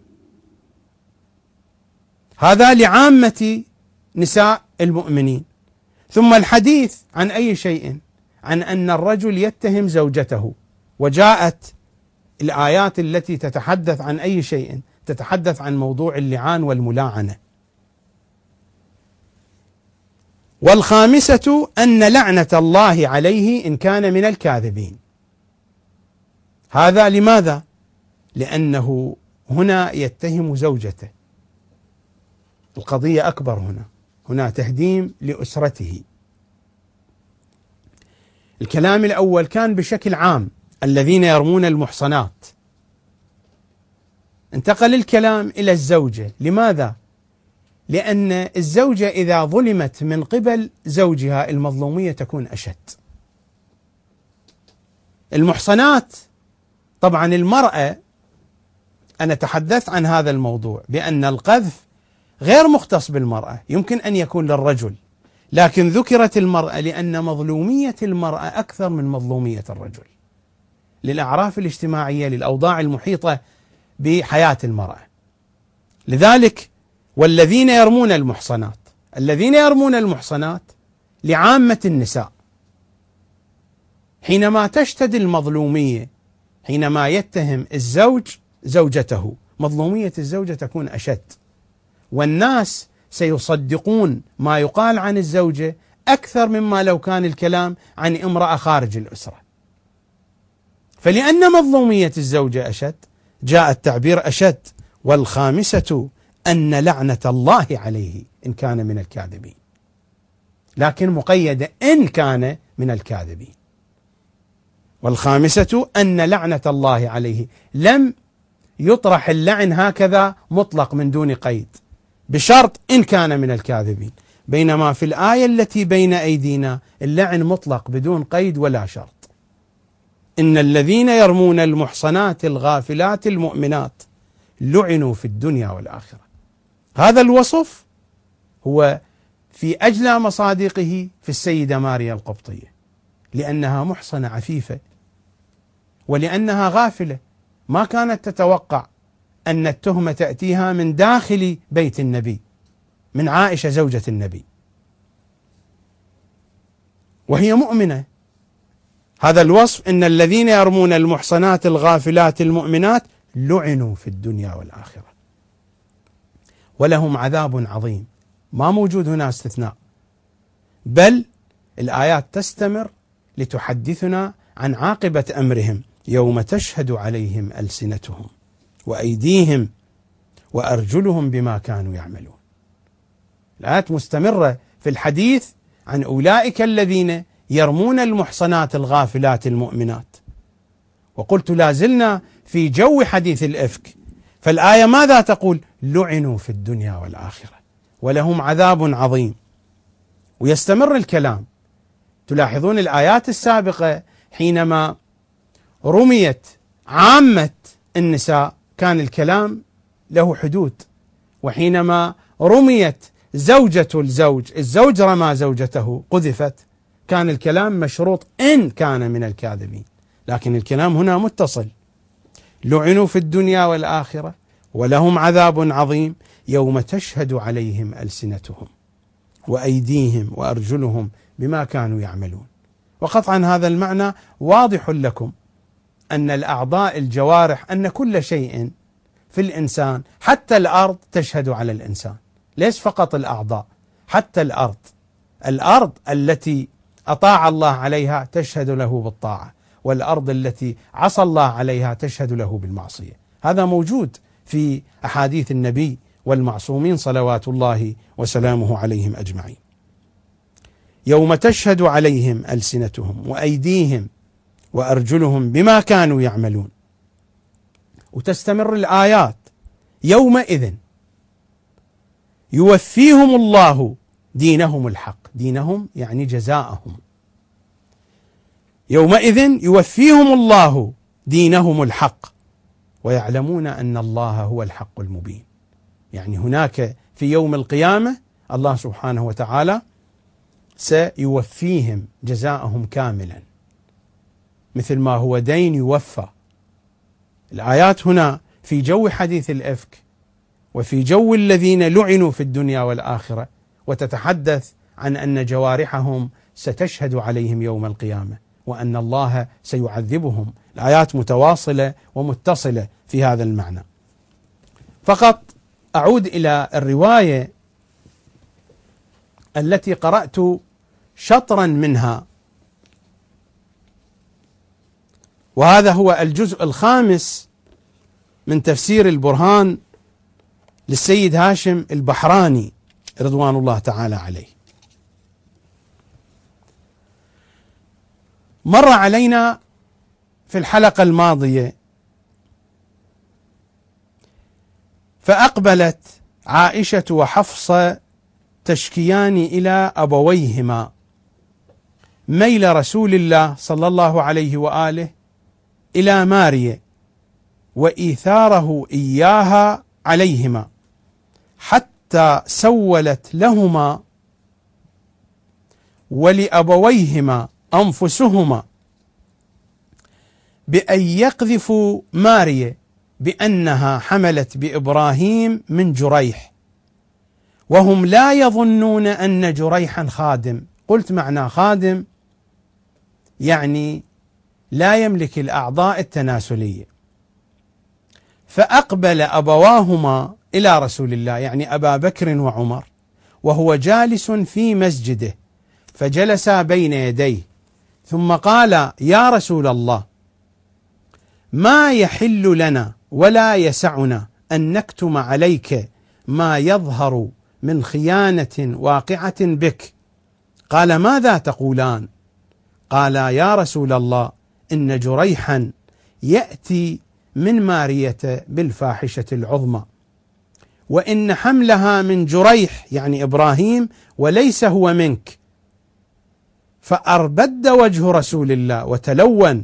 هذا لعامة نساء المؤمنين. ثم الحديث عن أي شيء؟ عن أن الرجل يتهم زوجته، وجاءت الآيات التي تتحدث عن أي شيء؟ تتحدث عن موضوع اللعان والملاعنة. والخامسة أن لعنة الله عليه إن كان من الكاذبين. هذا لماذا؟ لأنه هنا يتهم زوجته، القضية أكبر، هنا تهديم لأسرته. الكلام الأول كان بشكل عام الذين يرمون المحصنات، انتقل الكلام إلى الزوجة. لماذا؟ لأن الزوجة إذا ظلمت من قبل زوجها المظلومية تكون أشد. المحصنات، طبعا المرأة، أنا تحدثت عن هذا الموضوع بأن القذف غير مختص بالمرأة، يمكن أن يكون للرجل، لكن ذكرت المرأة لأن مظلومية المرأة أكثر من مظلومية الرجل، للأعراف الاجتماعية، للأوضاع المحيطة بحياة المرأة. لذلك والذين يرمون المحصنات، الذين يرمون المحصنات لعامة النساء. حينما تشتد المظلومية، حينما يتهم الزوج زوجته، مظلومية الزوجة تكون أشد، والناس سيصدقون ما يقال عن الزوجة أكثر مما لو كان الكلام عن امرأة خارج الأسرة. فلأن مظلومية الزوجة أشد جاء التعبير أشد. والخامسة أن لعنة الله عليه إن كان من الكاذبين، لكن مقيدة إن كان من الكاذبين. والخامسة أن لعنة الله عليه، لم يطرح اللعن هكذا مطلق من دون قيد، بشرط إن كان من الكاذبين. بينما في الآية التي بين أيدينا اللعن مطلق بدون قيد ولا شرط. إن الذين يرمون المحصنات الغافلات المؤمنات لعنوا في الدنيا والآخرة. هذا الوصف هو في أجلى مصادقه في السيدة ماريا القبطية، لأنها محصنة عفيفة، ولأنها غافلة، ما كانت تتوقع أن التهمة تأتيها من داخل بيت النبي، من عائشة زوجة النبي وهي مؤمنة. هذا الوصف: إن الذين يرمون المحصنات الغافلات المؤمنات لعنوا في الدنيا والآخرة ولهم عذاب عظيم. ما موجود هنا استثناء، بل الآيات تستمر لتحدثنا عن عاقبة أمرهم يوم تشهد عليهم ألسنتهم وأيديهم وأرجلهم بما كانوا يعملون. الآيات مستمرة في الحديث عن أولئك الذين يرمون المحصنات الغافلات المؤمنات. وقلت لازلنا في جو حديث الإفك، فالآية ماذا تقول؟ لعنوا في الدنيا والآخرة ولهم عذاب عظيم. ويستمر الكلام. تلاحظون الآيات السابقة حينما رميت عامة النساء كان الكلام له حدود، وحينما رميت زوجة الزوج رمى زوجته قذفت، كان الكلام مشروط إن كان من الكاذبين، لكن الكلام هنا متصل. لعنوا في الدنيا والآخرة ولهم عذاب عظيم يوم تشهد عليهم ألسنتهم وأيديهم وأرجلهم بما كانوا يعملون. وقطعا هذا المعنى واضح لكم، أن الأعضاء الجوارح، أن كل شيء في الإنسان حتى الأرض تشهد على الإنسان، ليس فقط الأعضاء، حتى الأرض التي أطاع الله عليها تشهد له بالطاعة، والأرض التي عصى الله عليها تشهد له بالمعصية. هذا موجود في أحاديث النبي والمعصومين صلوات الله وسلامه عليهم أجمعين. يوم تشهد عليهم ألسنتهم وأيديهم وأرجلهم بما كانوا يعملون. وتستمر الآيات: يومئذ يوفيهم الله دينهم الحق. دينهم يعني جزاءهم. يومئذ يوفيهم الله دينهم الحق ويعلمون أن الله هو الحق المبين. يعني هناك في يوم القيامة الله سبحانه وتعالى سيوفيهم جزاءهم كاملا، مثل ما هو دين يوفى. الآيات هنا في جو حديث الإفك وفي جو الذين لعنوا في الدنيا والآخرة، وتتحدث عن أن جوارحهم ستشهد عليهم يوم القيامة وأن الله سيعذبهم. الآيات متواصلة ومتصلة في هذا المعنى. فقط أعود إلى الرواية التي قرأت شطرا منها، وهذا هو الجزء الخامس من تفسير البرهان للسيد هاشم البحراني رضوان الله تعالى عليه. مر علينا في الحلقة الماضية فأقبلت عائشة وحفصة تشكيان إلى أبويهما ميل رسول الله صلى الله عليه وآله إلى مارية وإيثاره إياها عليهما، حتى سولت لهما ولأبويهما أنفسهما بأن يقذفوا مارية بأنها حملت بإبراهيم من جريح، وهم لا يظنون أن جريحا خادم. قلت معنى خادم يعني لا يملك الأعضاء التناسلية. فأقبل أبواهما إلى رسول الله، يعني أبا بكر وعمر، وهو جالس في مسجده، فجلسا بين يديه، ثم قال: يا رسول الله، ما يحل لنا ولا يسعنا أن نكتم عليك ما يظهر من خيانة واقعة بك. قال: ماذا تقولان؟ قال: يا رسول الله، إن جريحا يأتي من مارية بالفاحشة العظمى، وإن حملها من جريح يعني إبراهيم وليس هو منك. فأربد وجه رسول الله وتلون،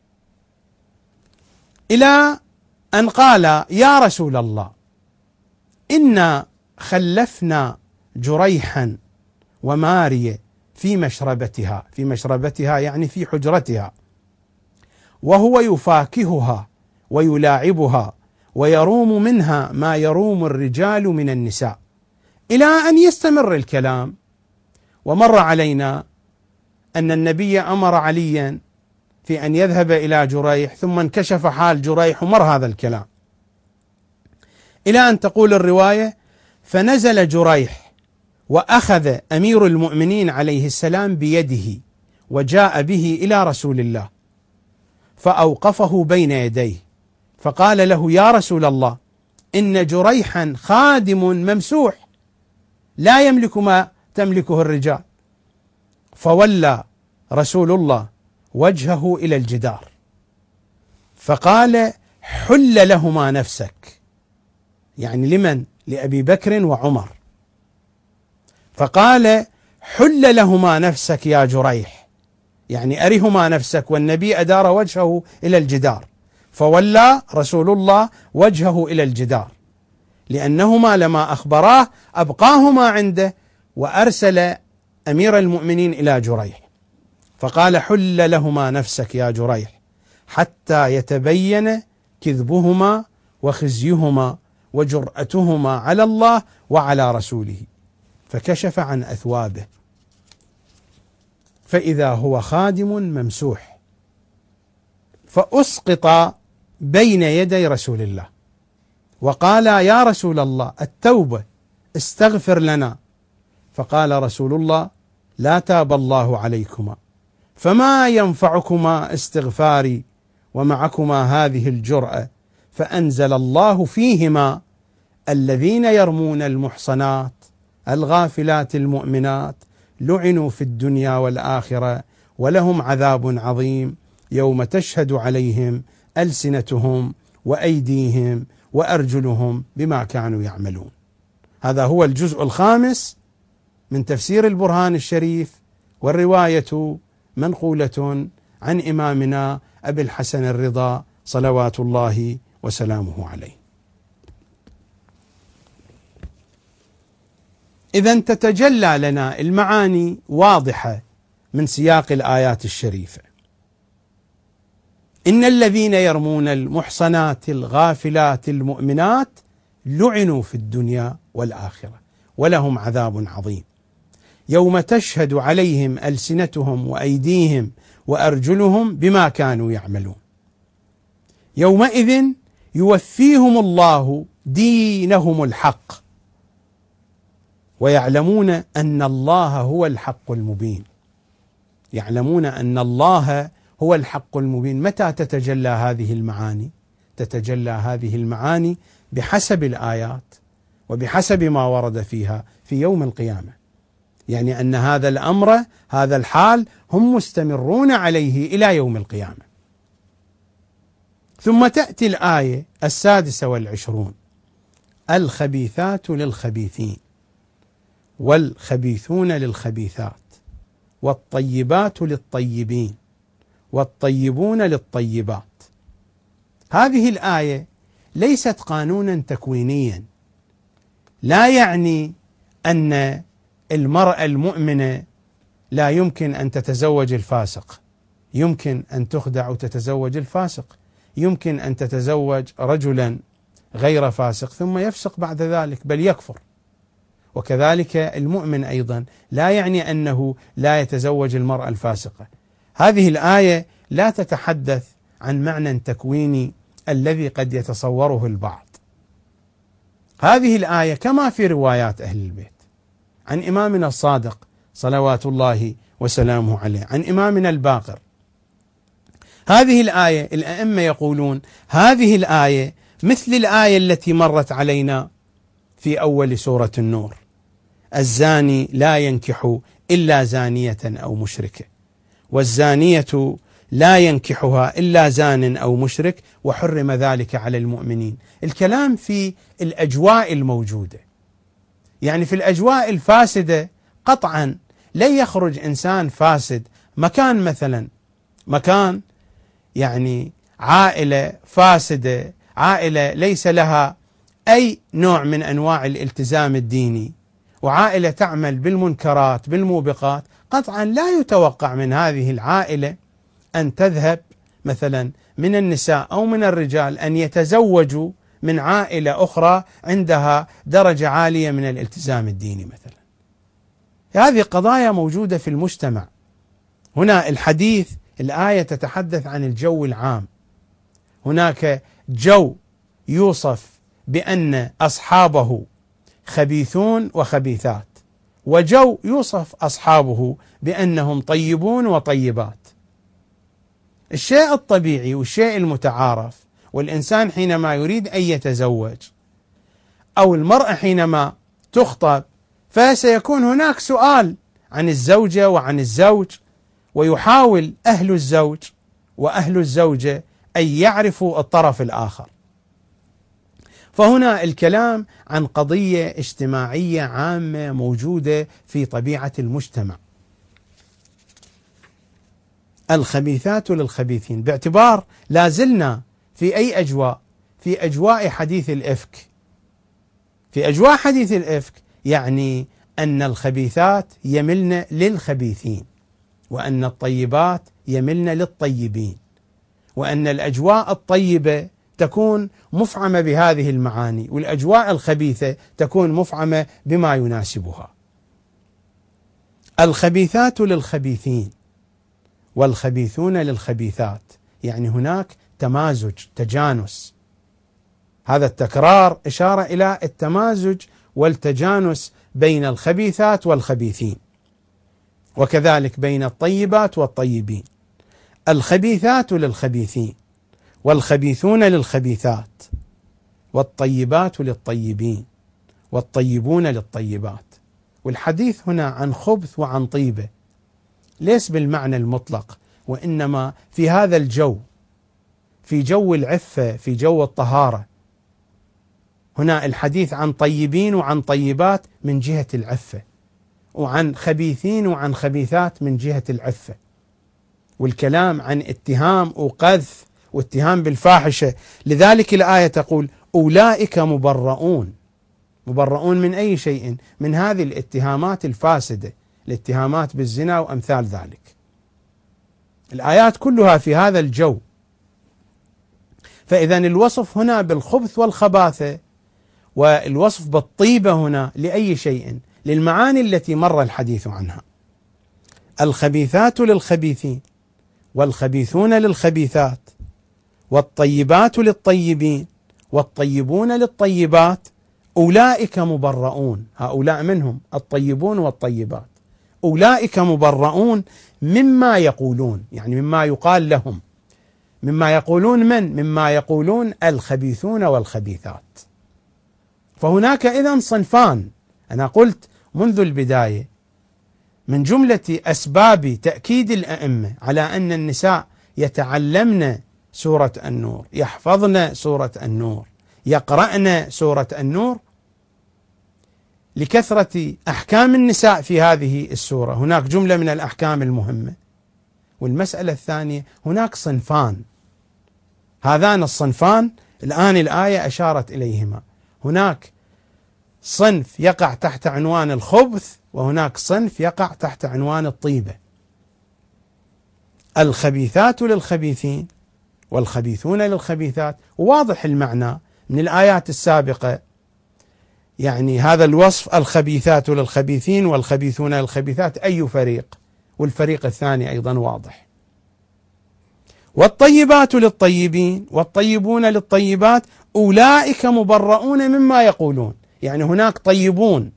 إلى أن قال: يا رسول الله، إنا خلفنا جريحا ومارية في مشربتها. في مشربتها يعني في حجرتها، وهو يفاكهها ويلاعبها ويروم منها ما يروم الرجال من النساء، إلى أن يستمر الكلام. ومر علينا أن النبي أمر عليا في أن يذهب إلى جريح، ثم انكشف حال جريح ومر هذا الكلام، إلى أن تقول الرواية: فنزل جريح وأخذ أمير المؤمنين عليه السلام بيده وجاء به إلى رسول الله فأوقفه بين يديه فقال له: يا رسول الله، إن جريحا خادم ممسوح لا يملك ما تملكه الرجال. فولى رسول الله وجهه إلى الجدار فقال: حل لهما نفسك، يعني لمن؟ لأبي بكر وعمر. فقال: حل لهما نفسك يا جريح، يعني أرهما نفسك، والنبي أدار وجهه إلى الجدار، فولى رسول الله وجهه إلى الجدار، لأنهما لما أخبراه أبقاهما عنده وأرسل أمير المؤمنين إلى جريح، فقال: حل لهما نفسك يا جريح حتى يتبين كذبهما وخزيهما وجرأتهما على الله وعلى رسوله. فكشف عن أثوابه فإذا هو خادم ممسوح، فأسقط بين يدي رسول الله وقال: يا رسول الله، التوبة، استغفر لنا. فقال رسول الله: لا تاب الله عليكما، فما ينفعكما استغفاري ومعكما هذه الجرأة. فأنزل الله فيهما: الذين يرمون المحصنات الغافلات المؤمنات لعنوا في الدنيا والآخرة ولهم عذاب عظيم يوم تشهد عليهم ألسنتهم وأيديهم وأرجلهم بما كانوا يعملون. هذا هو الجزء الخامس من تفسير البرهان الشريف، والرواية منقولة عن إمامنا أبي الحسن الرضا صلوات الله وسلامه عليه. إذن تتجلى لنا المعاني واضحة من سياق الآيات الشريفة. إن الذين يرمون المحصنات الغافلات المؤمنات لعنوا في الدنيا والآخرة ولهم عذاب عظيم يوم تشهد عليهم ألسنتهم وأيديهم وأرجلهم بما كانوا يعملون. يومئذ يوفيهم الله دينهم الحق ويعلمون أن الله هو الحق المبين. يعلمون أن الله هو الحق المبين. متى تتجلى هذه المعاني؟ تتجلى هذه المعاني بحسب الآيات وبحسب ما ورد فيها في يوم القيامة، يعني أن هذا الأمر، هذا الحال هم مستمرون عليه إلى يوم القيامة. ثم تأتي الآية 26: الخبيثات للخبيثين والخبيثون للخبيثات والطيبات للطيبين والطيبون للطيبات. هذه الآية ليست قانونا تكوينيا، لا يعني أن المرأة المؤمنة لا يمكن أن تتزوج الفاسق، يمكن أن تخدع وتتزوج الفاسق، يمكن أن تتزوج رجلا غير فاسق ثم يفسق بعد ذلك بل يكفر. وكذلك المؤمن أيضا لا يعني أنه لا يتزوج المرأة الفاسقة. هذه الآية لا تتحدث عن معنى تكويني الذي قد يتصوره البعض. هذه الآية كما في روايات أهل البيت عن إمامنا الصادق صلوات الله وسلامه عليه، عن إمامنا الباقر، هذه الآية الأئمة يقولون هذه الآية مثل الآية التي مرت علينا في أول سورة النور: الزاني لا ينكح إلا زانية أو مشركة، والزانية لا ينكحها إلا زان أو مشرك، وحرم ذلك على المؤمنين. الكلام في الأجواء الموجودة، يعني في الأجواء الفاسدة قطعا لن يخرج إنسان فاسد. مكان مثلا، مكان يعني عائلة فاسدة، عائلة ليس لها أي نوع من أنواع الالتزام الديني، وعائلة تعمل بالمنكرات بالموبقات، قطعا لا يتوقع من هذه العائلة أن تذهب مثلا من النساء أو من الرجال أن يتزوجوا من عائلة أخرى عندها درجة عالية من الالتزام الديني مثلا. هذه قضايا موجودة في المجتمع. هنا الحديث، الآية تتحدث عن الجو العام. هناك جو يوصف بأن أصحابه خبيثون وخبيثات، وجو يوصف أصحابه بأنهم طيبون وطيبات. الشيء الطبيعي والشيء المتعارف، والإنسان حينما يريد أن يتزوج أو المرأة حينما تخطب فسيكون هناك سؤال عن الزوجة وعن الزوج، ويحاول أهل الزوج وأهل الزوجة أن يعرفوا الطرف الآخر. فهنا الكلام عن قضية اجتماعية عامة موجودة في طبيعة المجتمع. الخبيثات للخبيثين، باعتبار لازلنا في أي أجواء؟ في أجواء حديث الإفك. في أجواء حديث الإفك يعني أن الخبيثات يملن للخبيثين، وأن الطيبات يملن للطيبين، وأن الأجواء الطيبة تكون مفعمة بهذه المعاني، والأجواء الخبيثة تكون مفعمة بما يناسبها. الخبيثات للخبيثين والخبيثون للخبيثات، يعني هناك تمازج، تجانس. هذا التكرار إشارة إلى التمازج والتجانس بين الخبيثات والخبيثين، وكذلك بين الطيبات والطيبين. الخبيثات للخبيثين والخبيثون للخبيثات والطيبات للطيبين والطيبون للطيبات. والحديث هنا عن خبث وعن طيبة، ليس بالمعنى المطلق، وإنما في هذا الجو، في جو العفة، في جو الطهارة. هنا الحديث عن طيبين وعن طيبات من جهة العفة، وعن خبيثين وعن خبيثات من جهة العفة. والكلام عن اتهام وقذف واتهام بالفاحشة. لذلك الآية تقول أولئك مبرؤون. مبرؤون من أي شيء؟ من هذه الاتهامات الفاسدة، الاتهامات بالزنا وأمثال ذلك. الآيات كلها في هذا الجو. فإذا الوصف هنا بالخبث والخباثة، والوصف بالطيبة هنا لأي شيء؟ للمعاني التي مر الحديث عنها. الخبيثات للخبيثين والخبيثون للخبيثات والطيبات للطيبين والطيبون للطيبات أولئك مبرؤون. هؤلاء منهم الطيبون والطيبات. أولئك مبرؤون مما يقولون، يعني مما يقال لهم. مما يقولون مما يقولون الخبيثون والخبيثات. فهناك إذن صنفان. أنا قلت منذ البداية من جملة أسباب تأكيد الأئمة على أن النساء يتعلمن سورة النور، يحفظن سورة النور، يقرأن سورة النور، لكثرة أحكام النساء في هذه السورة. هناك جملة من الأحكام المهمة. والمسألة الثانية، هناك صنفان. هذان الصنفان الآن الآية أشارت إليهما. هناك صنف يقع تحت عنوان الخبث، وهناك صنف يقع تحت عنوان الطيبة. الخبيثات للخبيثين والخبيثون للخبيثات، واضح المعنى من الآيات السابقة. يعني هذا الوصف الخبيثات للخبيثين والخبيثون للخبيثات، أي فريق؟ والفريق الثاني أيضا واضح. والطيبات للطيبين والطيبون للطيبات أولئك مبرؤون مما يقولون. يعني هناك طيبون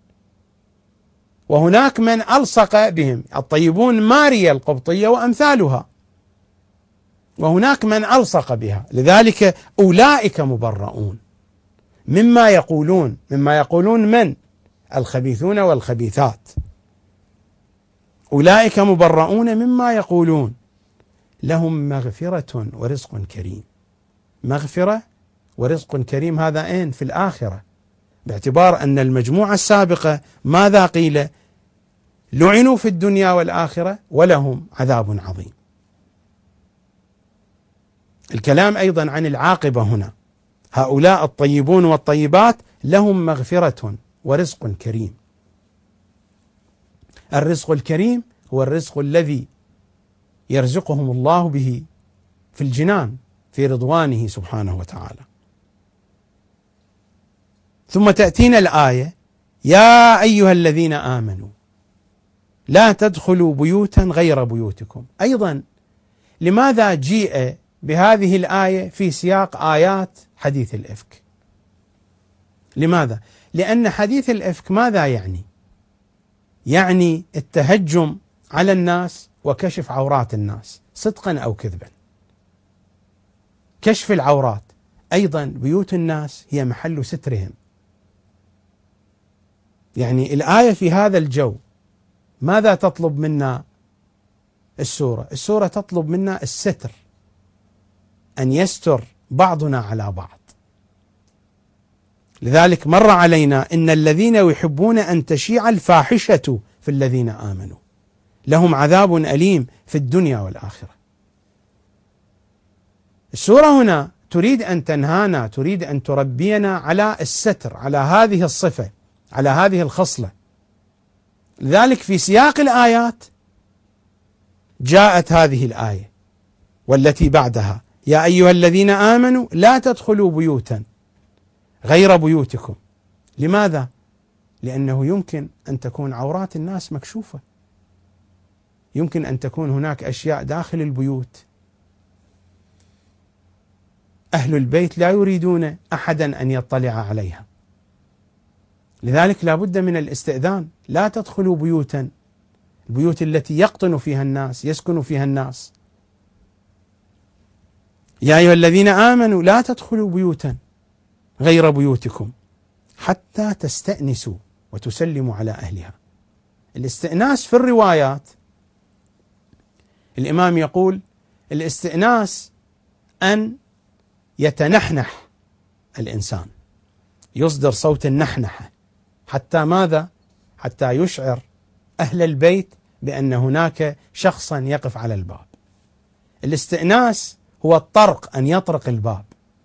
وهناك من ألصق بهم. الطيبون ماريا القبطية وأمثالها، وهناك من ألصق بها. لذلك أولئك مبرؤون مما يقولون. مما يقولون من؟ الخبيثون والخبيثات. أولئك مبرؤون مما يقولون لهم مغفرة ورزق كريم. مغفرة ورزق كريم، هذا أين؟ في الآخرة، باعتبار أن المجموعة السابقة ماذا قيل؟ لعنوا في الدنيا والآخرة ولهم عذاب عظيم. الكلام أيضا عن العاقبة هنا. هؤلاء الطيبون والطيبات لهم مغفرة ورزق كريم. الرزق الكريم هو الرزق الذي يرزقهم الله به في الجنان في رضوانه سبحانه وتعالى. ثم تأتينا الآية: يا أيها الذين آمنوا لا تدخلوا بيوتا غير بيوتكم. أيضا لماذا جيء بهذه الآية في سياق آيات حديث الإفك؟ لماذا؟ لأن حديث الإفك ماذا يعني؟ يعني التهجم على الناس وكشف عورات الناس صدقا أو كذبا. كشف العورات، أيضا بيوت الناس هي محل سترهم. يعني الآية في هذا الجو ماذا تطلب منا السورة؟ السورة تطلب منا الستر، أن يستر بعضنا على بعض. لذلك مر علينا: إن الذين يحبون أن تشيع الفاحشة في الذين آمنوا لهم عذاب أليم في الدنيا والآخرة. السورة هنا تريد أن تنهانا، تريد أن تربينا على الستر، على هذه الصفة، على هذه الخصلة. لذلك في سياق الآيات جاءت هذه الآية والتي بعدها: يا أيها الذين آمنوا لا تدخلوا بيوتا غير بيوتكم. لماذا؟ لأنه يمكن أن تكون عورات الناس مكشوفة، يمكن أن تكون هناك أشياء داخل البيوت أهل البيت لا يريدون أحدا أن يطلع عليها. لذلك لا بد من الاستئذان. لا تدخلوا بيوتا، البيوت التي يقطن فيها الناس، يسكن فيها الناس. يا أيها الذين آمنوا لا تدخلوا بيوتا غير بيوتكم حتى تستأنسوا وتسلموا على أهلها. الاستئناس في الروايات الإمام يقول: الاستئناس أن يتنحنح الإنسان، يصدر صوت النحنحة. حتى ماذا؟ حتى يشعر أهل البيت بأن هناك شخصا يقف على الباب. الاستئناس هو الطرق، أن يطرق الباب.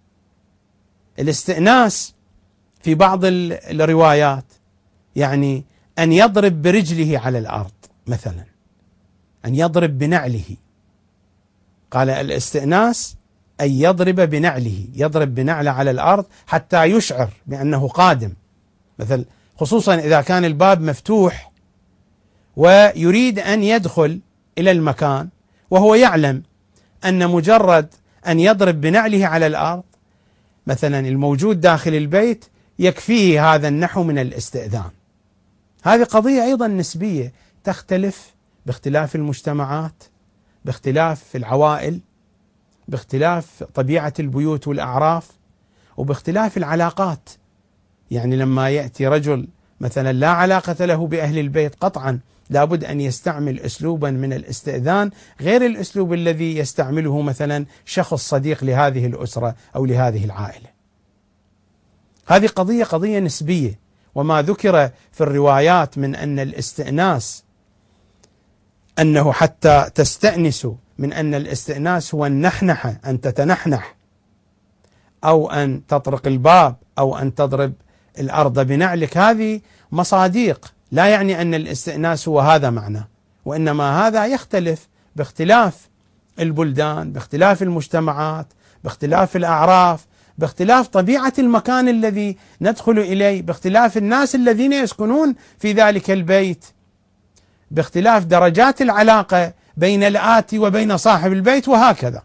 الاستئناس في بعض الروايات يعني أن يضرب برجله على الأرض مثلا، أن يضرب بنعله. قال الاستئناس أن يضرب بنعله، يضرب بنعله على الأرض حتى يشعر بأنه قادم. مثل خصوصا إذا كان الباب مفتوح ويريد أن يدخل إلى المكان وهو يعلم أن مجرد أن يضرب بنعله على الأرض مثلا الموجود داخل البيت يكفيه هذا النحو من الاستئذان. هذه قضية أيضا نسبية، تختلف باختلاف المجتمعات، باختلاف العوائل، باختلاف طبيعة البيوت والأعراف، وباختلاف العلاقات. يعني لما يأتي رجل مثلا لا علاقة له بأهل البيت قطعا لابد أن يستعمل أسلوبا من الاستئذان غير الأسلوب الذي يستعمله مثلا شخص صديق لهذه الأسرة أو لهذه العائلة. هذه قضية نسبية. وما ذكر في الروايات من أن الاستئناس أنه حتى تستأنسوا، من أن الاستئناس هو النحنحة، أن تتنحنح أو أن تطرق الباب أو أن تضرب الأرض بنعلك، هذه مصاديق، لا يعني أن الاستئناس هو هذا معناه، وإنما هذا يختلف باختلاف البلدان، باختلاف المجتمعات، باختلاف الأعراف، باختلاف طبيعة المكان الذي ندخل إليه، باختلاف الناس الذين يسكنون في ذلك البيت، باختلاف درجات العلاقة بين الآتي وبين صاحب البيت، وهكذا.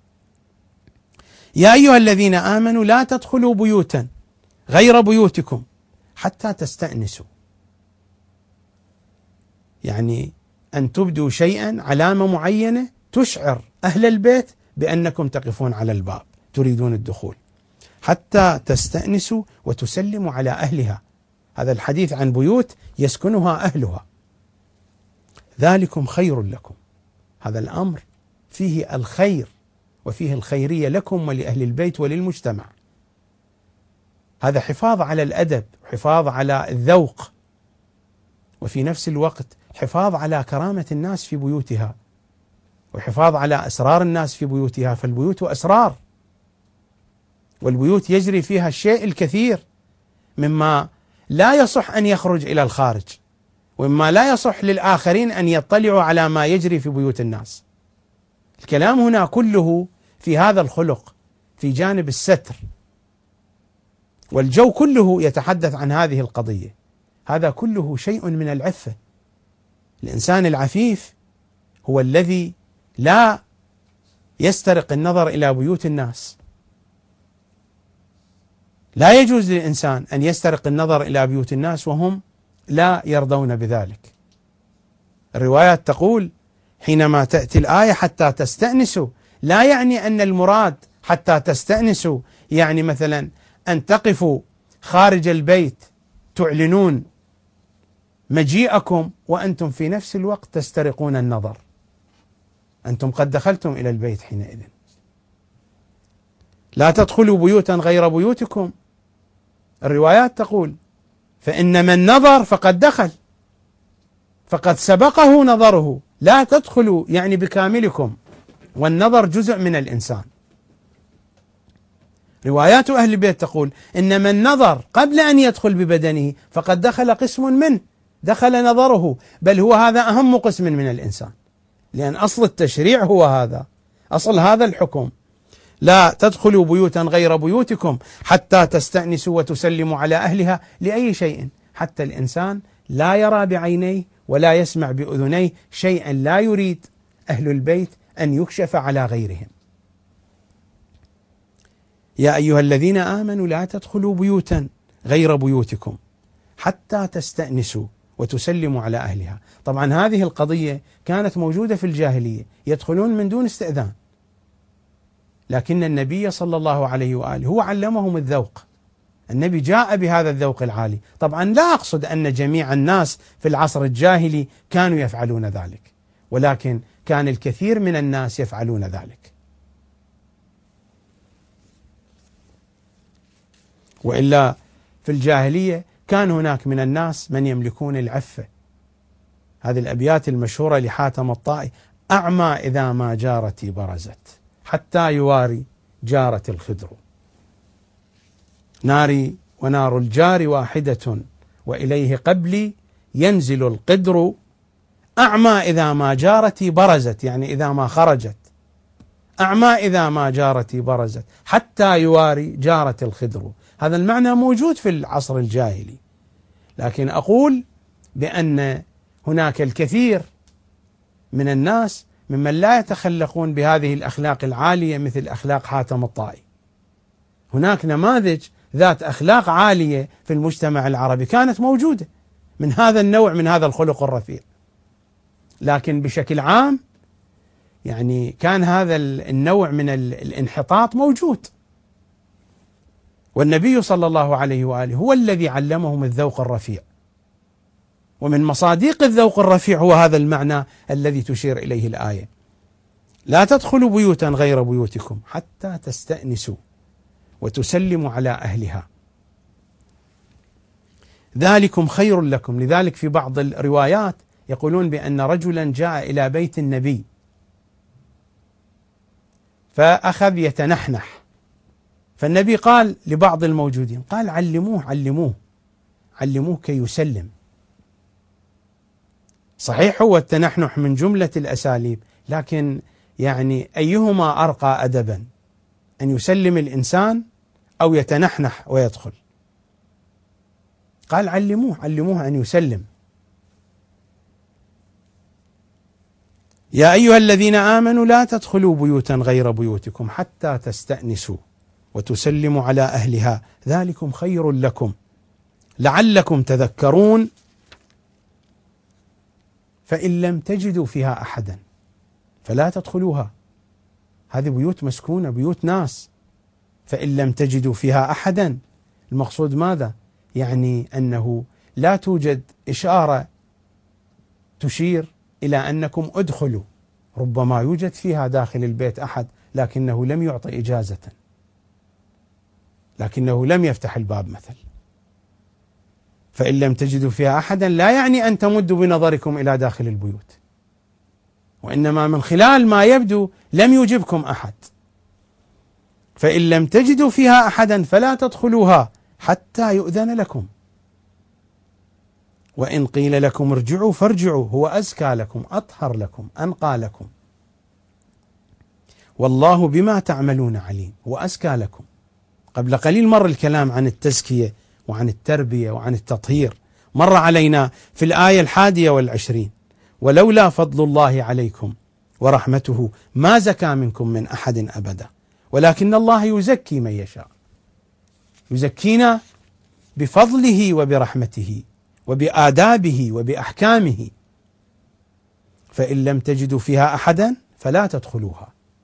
يا أيها الذين آمنوا لا تدخلوا بيوتا غير بيوتكم حتى تستأنسوا، يعني أن تبدوا شيئا، علامة معينة تشعر أهل البيت بأنكم تقفون على الباب تريدون الدخول، حتى تستأنسوا وتسلموا على أهلها. هذا الحديث عن بيوت يسكنها أهلها. ذلكم خير لكم، هذا الأمر فيه الخير وفيه الخيرية لكم ولأهل البيت وللمجتمع. هذا حفاظ على الأدب، حفاظ على الذوق، وفي نفس الوقت حفاظ على كرامة الناس في بيوتها، وحفاظ على أسرار الناس في بيوتها. فالبيوت أسرار، والبيوت يجري فيها الشيء الكثير مما لا يصح أن يخرج إلى الخارج، ومما لا يصح للآخرين أن يطلعوا على ما يجري في بيوت الناس. الكلام هنا كله في هذا الخلق، في جانب الستر والجو كله يتحدث عن هذه القضية. هذا كله شيء من العفة. الإنسان العفيف هو الذي لا يسترق النظر إلى بيوت الناس. لا يجوز للإنسان أن يسترق النظر إلى بيوت الناس وهم لا يرضون بذلك. الروايات تقول حينما تأتي الآية حتى تستأنسوا، لا يعني أن المراد حتى تستأنسوا يعني مثلا أن تقفوا خارج البيت تعلنون مجيئكم وأنتم في نفس الوقت تسترقون النظر، أنتم قد دخلتم إلى البيت حينئذ. لا تدخلوا بيوتا غير بيوتكم. الروايات تقول فإن من نظر فقد دخل، فقد سبقه نظره. لا تدخلوا يعني بكاملكم، والنظر جزء من الإنسان. روايات أهل البيت تقول إن من نظر قبل أن يدخل ببدنه فقد دخل قسم منه، دخل نظره، بل هو هذا أهم قسم من الإنسان، لأن أصل التشريع هو هذا، أصل هذا الحكم. لا تدخلوا بيوتا غير بيوتكم حتى تستأنسوا وتسلموا على أهلها. لأي شيء؟ حتى الإنسان لا يرى بعينيه ولا يسمع بأذنيه شيئا لا يريد أهل البيت أن يكشف على غيرهم. يا أيها الذين آمنوا لا تدخلوا بيوتا غير بيوتكم حتى تستأنسوا وتسلموا على أهلها. طبعا هذه القضية كانت موجودة في الجاهلية، يدخلون من دون استئذان، لكن النبي صلى الله عليه وآله هو علمهم الذوق. النبي جاء بهذا الذوق العالي. طبعا لا أقصد أن جميع الناس في العصر الجاهلي كانوا يفعلون ذلك، ولكن كان الكثير من الناس يفعلون ذلك. وإلا في الجاهلية كان هناك من الناس من يملكون العفة. هذه الأبيات المشهورة لحاتم الطائي: أعمى إذا ما جارتي برزت حتى يواري جارة الخدر، ناري ونار الجار واحدة وإليه قبلي ينزل القدر. أعمى إذا ما جارتي برزت يعني إذا ما خرجت، أعمى إذا ما جارتي برزت حتى يواري جارة الخدر. هذا المعنى موجود في العصر الجاهلي، لكن أقول بأن هناك الكثير من الناس ممن لا يتخلقون بهذه الأخلاق العالية مثل أخلاق حاتم الطائي. هناك نماذج ذات أخلاق عالية في المجتمع العربي كانت موجودة من هذا النوع، من هذا الخلق الرفيع، لكن بشكل عام يعني كان هذا النوع من الانحطاط موجود. والنبي صلى الله عليه وآله هو الذي علمهم الذوق الرفيع، ومن مصادق الذوق الرفيع هو هذا المعنى الذي تشير إليه الآية: لا تدخلوا بيوتا غير بيوتكم حتى تستأنسوا وتسلموا على أهلها ذلكم خير لكم. لذلك في بعض الروايات يقولون بأن رجلا جاء إلى بيت النبي فأخذ يتنحنح، فالنبي قال لبعض الموجودين، قال علموه كي يسلم. صحيح هو التنحنح من جملة الأساليب، لكن يعني أيهما أرقى أدبا، أن يسلم الإنسان أو يتنحنح ويدخل؟ قال علموه أن يسلم. يا أيها الذين آمنوا لا تدخلوا بيوتا غير بيوتكم حتى تستأنسوا وتسلموا على أهلها ذلكم خير لكم لعلكم تذكرون. فإن لم تجدوا فيها أحدا فلا تدخلوها. هذه بيوت مسكونة، بيوت ناس. فإن لم تجدوا فيها أحدا، المقصود ماذا؟ يعني أنه لا توجد إشارة تشير إلى أنكم ادخلوا. ربما يوجد فيها داخل البيت أحد لكنه لم يعطي إجازة، لكنه لم يفتح الباب مثل. فإن لم تجدوا فيها أحدا لا يعني أن تمدوا بنظركم إلى داخل البيوت، وإنما من خلال ما يبدو لم يجبكم أحد. فإن لم تجدوا فيها أحدا فلا تدخلوها حتى يؤذن لكم، وإن قيل لكم ارجعوا فارجعوا هو أزكى لكم أطهر لكم أنقى لكم والله بما تعملون عليم. هو أزكى لكم، قبل قليل مر الكلام عن التزكية وعن التربية وعن التطهير، مر علينا في الآية 21: ولولا فضل الله عليكم ورحمته ما زكى منكم من أحد أبدا ولكن الله يزكي من يشاء. يزكينا بفضله وبرحمته وبآدابه وبأحكامه. فإن لم تجدوا فيها أحدا فلا تدخلوها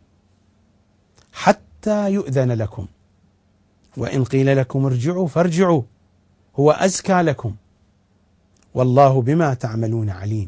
حتى يؤذن لكم، وإن قيل لكم ارجعوا فارجعوا هو أزكى لكم والله بما تعملون عليم.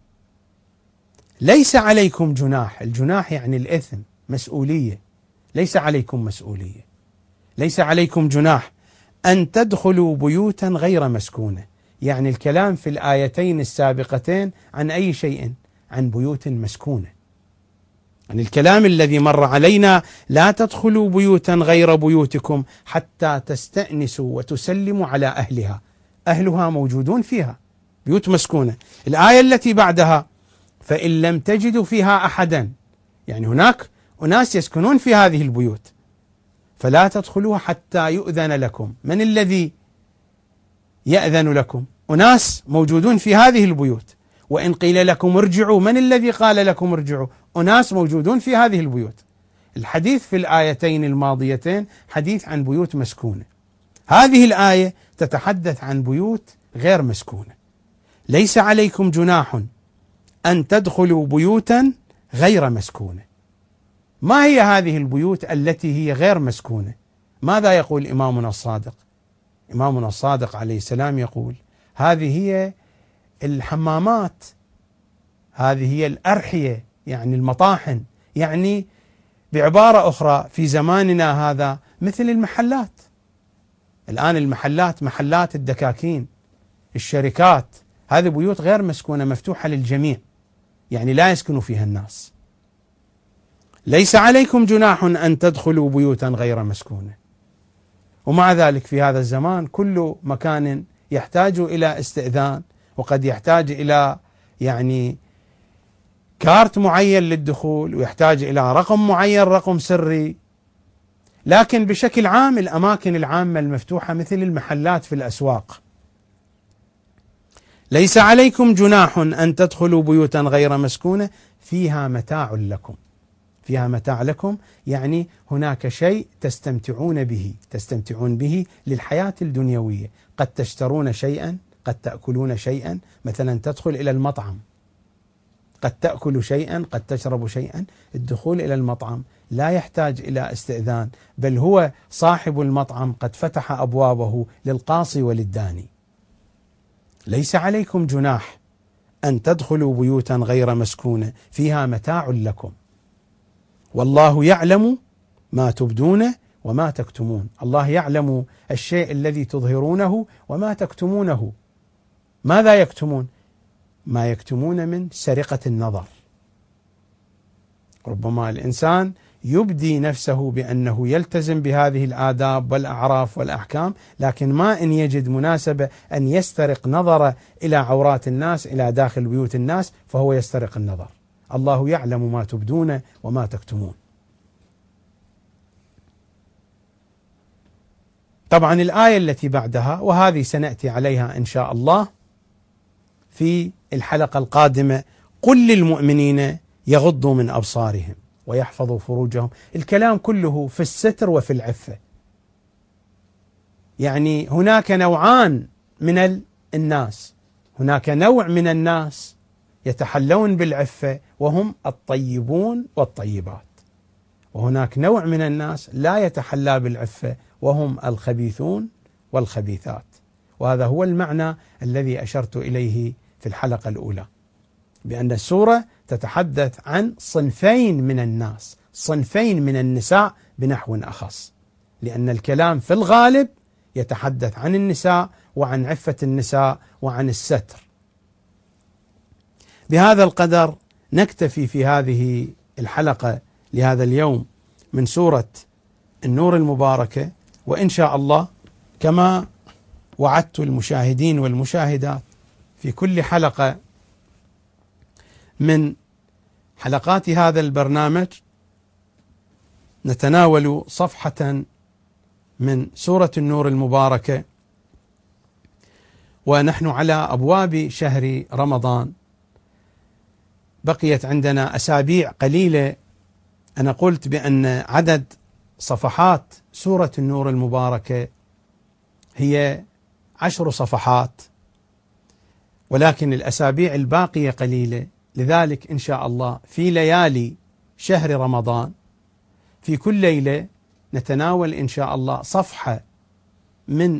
ليس عليكم جناح، الجناح يعني الإثم، مسؤولية، ليس عليكم مسؤولية، ليس عليكم جناح أن تدخلوا بيوتا غير مسكونة، يعني الكلام في الآيتين السابقتين عن أي شيء؟ عن بيوت مسكونة. يعني الكلام الذي مر علينا لا تدخلوا بيوتا غير بيوتكم حتى تستأنسوا وتسلموا على أهلها، أهلها موجودون فيها، بيوت مسكونة. الآية التي بعدها فإن لم تجدوا فيها أحدا، يعني هناك أناس يسكنون في هذه البيوت، فلا تدخلوها حتى يؤذن لكم. من الذي يأذن لكم؟ أناس موجودون في هذه البيوت. وإن قيل لكم ارجعوا، من الذي قال لكم ارجعوا؟ أناس موجودون في هذه البيوت. الحديث في الآيتين الماضيتين حديث عن بيوت مسكونة، هذه الآية تتحدث عن بيوت غير مسكونة. ليس عليكم جناح أن تدخلوا بيوتا غير مسكونة. ما هي هذه البيوت التي هي غير مسكونة؟ ماذا يقول إمامنا الصادق؟ إمامنا الصادق عليه السلام يقول هذه هي الحمامات، هذه هي الأرحية، يعني المطاحن، يعني بعبارة أخرى في زماننا هذا مثل المحلات. الآن المحلات، محلات الدكاكين، الشركات، هذه بيوت غير مسكونة مفتوحة للجميع، يعني لا يسكن فيها الناس. ليس عليكم جناح أن تدخلوا بيوتا غير مسكونة. ومع ذلك في هذا الزمان كل مكان يحتاج إلى استئذان، وقد يحتاج إلى يعني كارت معين للدخول، ويحتاج إلى رقم معين، رقم سري. لكن بشكل عام الأماكن العامة المفتوحة مثل المحلات في الأسواق. ليس عليكم جناح أن تدخلوا بيوتا غير مسكونة فيها متاع لكم. فيها متاع لكم يعني هناك شيء تستمتعون به للحياة الدنيوية. قد تشترون شيئا، قد تأكلون شيئا، مثلا تدخل إلى المطعم، قد تأكل شيئا، قد تشرب شيئا. الدخول إلى المطعم لا يحتاج إلى استئذان، بل هو صاحب المطعم قد فتح أبوابه للقاصي وللداني. ليس عليكم جناح أن تدخلوا بيوتا غير مسكونة فيها متاع لكم والله يعلم ما تبدون وما تكتمون. الله يعلم الشيء الذي تظهرونه وما تكتمونه. ماذا يكتمون؟ ما يكتمون من سرقة النظر. ربما الإنسان يبدي نفسه بأنه يلتزم بهذه الآداب والأعراف والأحكام، لكن ما إن يجد مناسبة أن يسترق نظره إلى عورات الناس، إلى داخل بيوت الناس، فهو يسترق النظر. الله يعلم ما تبدون وما تكتمون. طبعا الآية التي بعدها، وهذه سنأتي عليها إن شاء الله في الحلقة القادمة: قل للمؤمنين يغضوا من أبصارهم ويحفظوا فروجهم. الكلام كله في الستر وفي العفة. يعني هناك نوعان من الناس، هناك نوع من الناس يتحلون بالعفة وهم الطيبون والطيبات، وهناك نوع من الناس لا يتحلى بالعفة وهم الخبيثون والخبيثات. وهذا هو المعنى الذي أشرت إليه في الحلقة الأولى، بأن السورة تتحدث عن صنفين من الناس، صنفين من النساء بنحو أخص، لأن الكلام في الغالب يتحدث عن النساء وعن عفة النساء وعن الستر. بهذا القدر نكتفي في هذه الحلقة لهذا اليوم من سورة النور المباركة، وإن شاء الله كما وعدت المشاهدين والمشاهدات في كل حلقة من حلقات هذا البرنامج نتناول صفحة من سورة النور المباركة، ونحن على أبواب شهر رمضان. بقيت عندنا أسابيع قليلة. أنا قلت بأن عدد صفحات سورة النور المباركة هي 10 صفحات، ولكن الأسابيع الباقية قليلة. لذلك إن شاء الله في ليالي شهر رمضان في كل ليلة نتناول إن شاء الله صفحة من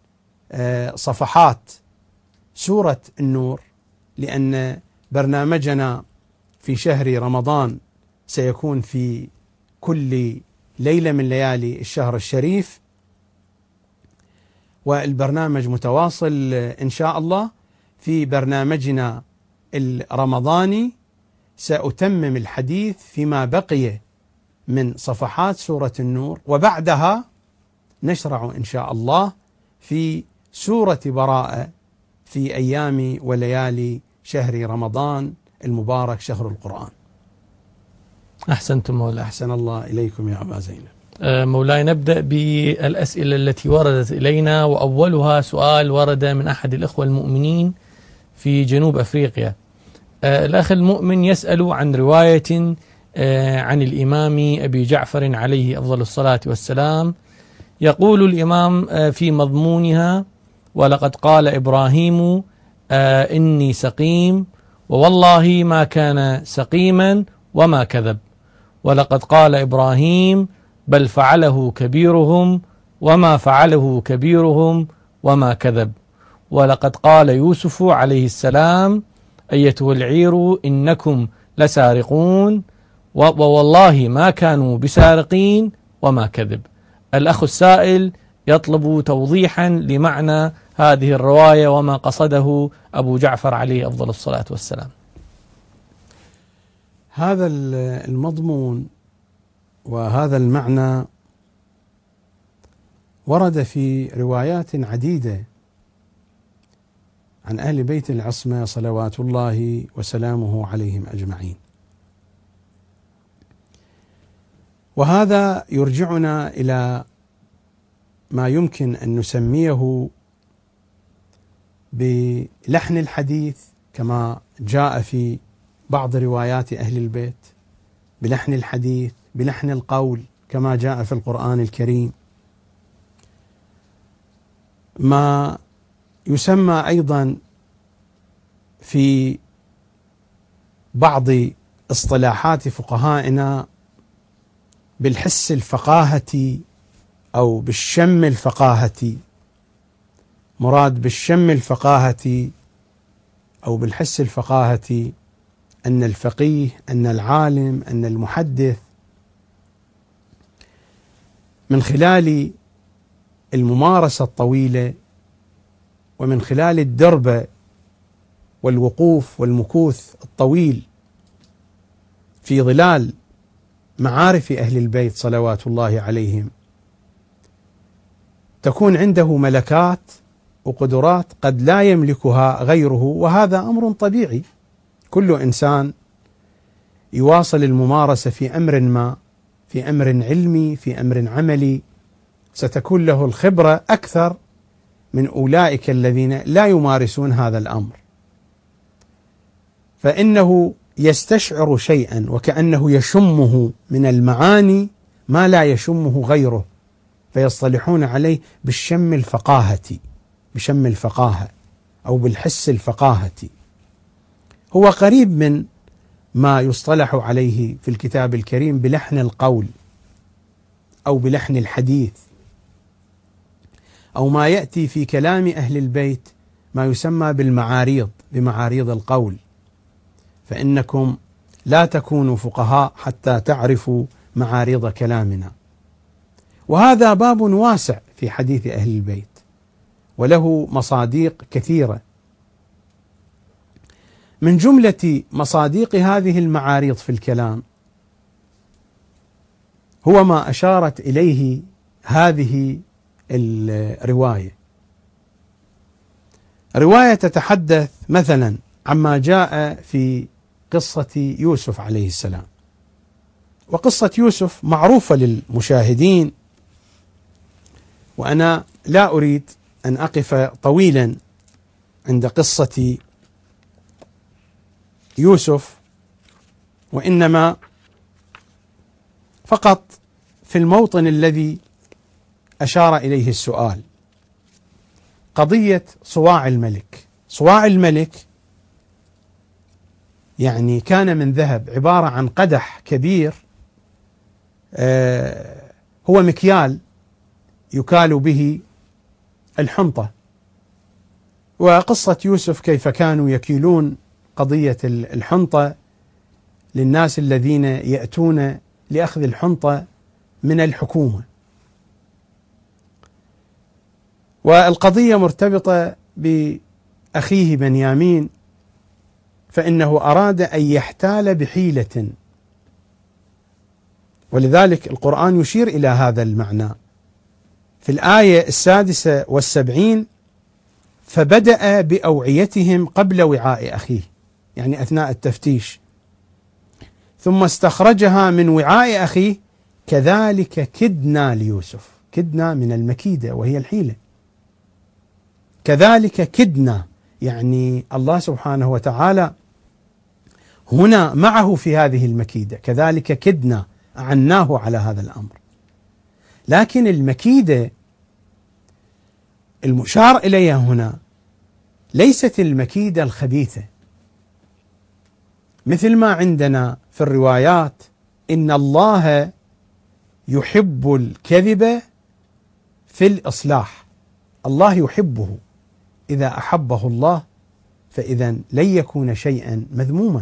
صفحات سورة النور، لأن برنامجنا في شهر رمضان سيكون في كل ليلة من ليالي الشهر الشريف، والبرنامج متواصل إن شاء الله. في برنامجنا الرمضاني سأتمم الحديث فيما بقي من صفحات سورة النور، وبعدها نشرع إن شاء الله في سورة براءة في أيام وليالي شهر رمضان المبارك شهر القرآن. أحسنتم مولاي. أحسن الله إليكم يا أبا زينب. مولاي، نبدأ بالأسئلة التي وردت إلينا، وأولها سؤال ورد من أحد الإخوة المؤمنين في جنوب أفريقيا. الأخ المؤمن يسأل عن رواية عن الإمام أبي جعفر عليه أفضل الصلاة والسلام. يقول الإمام في مضمونها: ولقد قال إبراهيم إني سقيم، ووالله ما كان سقيما وما كذب. ولقد قال إبراهيم بل فعله كبيرهم وما فعله كبيرهم وما كذب. ولقد قال يوسف عليه السلام: أيتها العير إنكم لسارقون، ووالله ما كانوا بسارقين وما كذب. الأخ السائل يطلب توضيحا لمعنى هذه الرواية وما قصده أبو جعفر عليه أفضل الصلاة والسلام. هذا المضمون وهذا المعنى ورد في روايات عديدة عن أهل بيت العصمة صلوات الله وسلامه عليهم أجمعين، وهذا يرجعنا إلى ما يمكن أن نسميه بلحن الحديث كما جاء في بعض روايات أهل البيت، بلحن الحديث، بلحن القول كما جاء في القرآن الكريم، ما يسمى أيضا في بعض اصطلاحات فقهائنا بالحس الفقاهة أو بالشم الفقاهة. مراد بالشم الفقاهة أو بالحس الفقاهة أن الفقيه، أن العالم، أن المحدث من خلال الممارسة الطويلة ومن خلال الدربة والوقوف والمكوث الطويل في ظلال معارف أهل البيت صلوات الله عليهم، تكون عنده ملكات وقدرات قد لا يملكها غيره، وهذا أمر طبيعي. كل إنسان يواصل الممارسة في أمر ما، في أمر علمي، في أمر عملي، ستكون له الخبرة أكثر من أولئك الذين لا يمارسون هذا الأمر، فإنه يستشعر شيئا وكأنه يشمه من المعاني ما لا يشمه غيره، فيصطلحون عليه بالشم الفقاهة، بشم الفقاهة أو بالحس الفقاهة. هو قريب من ما يصطلح عليه في الكتاب الكريم بلحن القول أو بلحن الحديث، أو ما يأتي في كلام أهل البيت ما يسمى بالمعاريض، بمعاريض القول، فإنكم لا تكونوا فقهاء حتى تعرفوا معاريض كلامنا. وهذا باب واسع في حديث أهل البيت وله مصاديق كثيرة. من جملة مصاديق هذه المعاريض في الكلام هو ما أشارت إليه هذه الرواية. رواية تتحدث مثلا عما جاء في قصة يوسف عليه السلام، وقصة يوسف معروفة للمشاهدين وأنا لا أريد أن أقف طويلا عند قصة يوسف، وإنما فقط في الموطن الذي أشار إليه السؤال، قضية صواع الملك. صواع الملك يعني كان من ذهب، عبارة عن قدح كبير هو مكيال يكال به الحنطة. وقصة يوسف كيف كانوا يكيلون قضية الحنطة للناس الذين يأتون لأخذ الحنطة من الحكومة. والقضية مرتبطة بأخيه بنيامين، فإنه أراد أن يحتال بحيلة، ولذلك القرآن يشير إلى هذا المعنى في الآية 76: فبدأ بأوعيتهم قبل وعاء أخيه، يعني أثناء التفتيش، ثم استخرجها من وعاء أخيه كذلك كدنا ليوسف. كدنا من المكيدة وهي الحيلة. كذلك كدنا يعني الله سبحانه وتعالى هنا معه في هذه المكيدة. كذلك كدنا، أعناه على هذا الأمر. لكن المكيدة المشار إليها هنا ليست المكيدة الخبيثة، مثل ما عندنا في الروايات إن الله يحب الكذب في الإصلاح. الله يحبه، إذا أحبه الله فإذا لن يكون شيئا مذموما.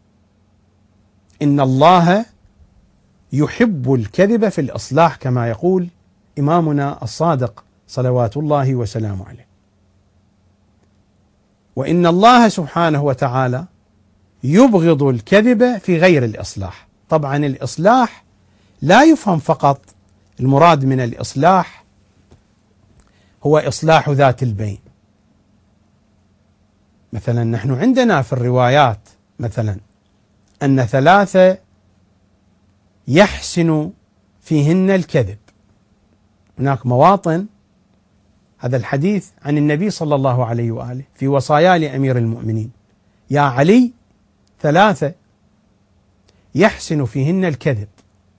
إن الله يحب الكذب في الإصلاح كما يقول إمامنا الصادق صلوات الله وسلامه عليه. وإن الله سبحانه وتعالى يبغض الكذب في غير الإصلاح. طبعا الإصلاح لا يفهم فقط، المراد من الإصلاح هو إصلاح ذات البين. مثلا نحن عندنا في الروايات مثلا أن 3 يحسن فيهن الكذب. هناك مواطن، هذا الحديث عن النبي صلى الله عليه وآله في وصايا لأمير المؤمنين: يا علي 3 يحسن فيهن الكذب.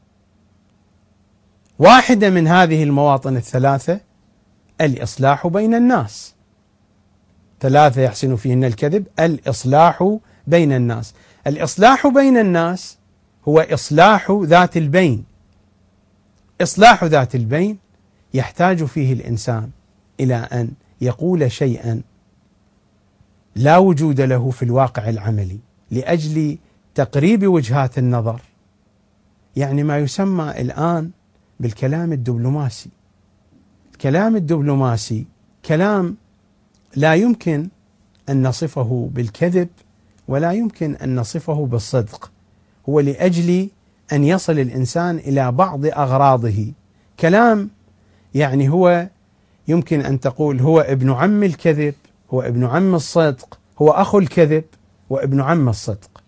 واحدة من هذه المواطن ال3 الإصلاح بين الناس. 3 يحسن فيهن الكذب، الإصلاح بين الناس. الإصلاح بين الناس هو إصلاح ذات البين. إصلاح ذات البين يحتاج فيه الإنسان إلى أن يقول شيئا لا وجود له في الواقع العملي لأجل تقريب وجهات النظر، يعني ما يسمى الآن بالكلام الدبلوماسي. الكلام الدبلوماسي كلام لا يمكن أن نصفه بالكذب ولا يمكن أن نصفه بالصدق، هو لأجل أن يصل الإنسان إلى بعض أغراضه. كلام يعني هو يمكن أن تقول هو ابن عم الكذب، هو ابن عم الصدق، هو أخو الكذب وابن عم الصدق.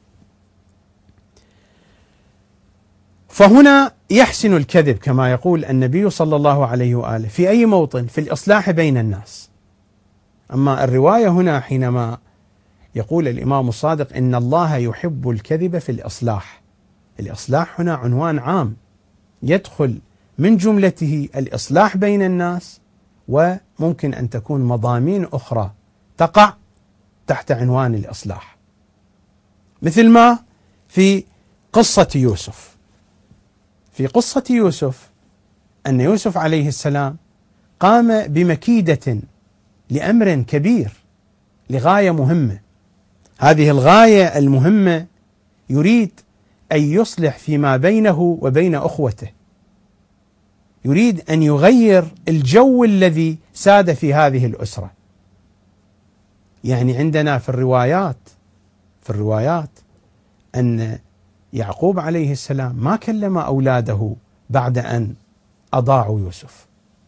فهنا يحسن الكذب كما يقول النبي صلى الله عليه وآله في أي موطن؟ في الإصلاح بين الناس. أما الرواية هنا حينما يقول الإمام الصادق إن الله يحب الكذب في الإصلاح، الإصلاح هنا عنوان عام يدخل من جملته الإصلاح بين الناس، وممكن أن تكون مضامين أخرى تقع تحت عنوان الإصلاح، مثل ما في قصة يوسف. في قصة يوسف أن يوسف عليه السلام قام بمكيدة لأمر كبير، لغاية مهمة. هذه الغاية المهمة يريد أن يصلح فيما بينه وبين أخوته، يريد أن يغير الجو الذي ساد في هذه الأسرة. يعني عندنا في الروايات أن يعقوب عليه السلام ما كلم أولاده بعد أن أضاعوا يوسف،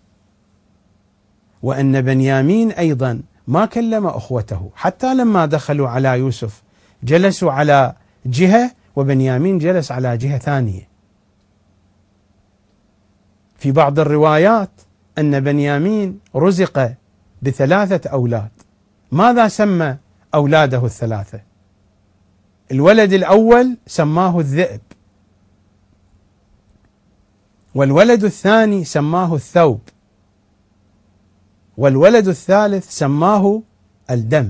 وأن بنيامين أيضا ما كلم أخوته، حتى لما دخلوا على يوسف جلسوا على جهة وبنيامين جلس على جهة ثانية. في بعض الروايات أن بنيامين رزق ب3 أولاد، ماذا سمى أولاده ال3؟ الولد الأول سماه الذئب، والولد الثاني سماه الثوب، والولد الثالث سماه الدم،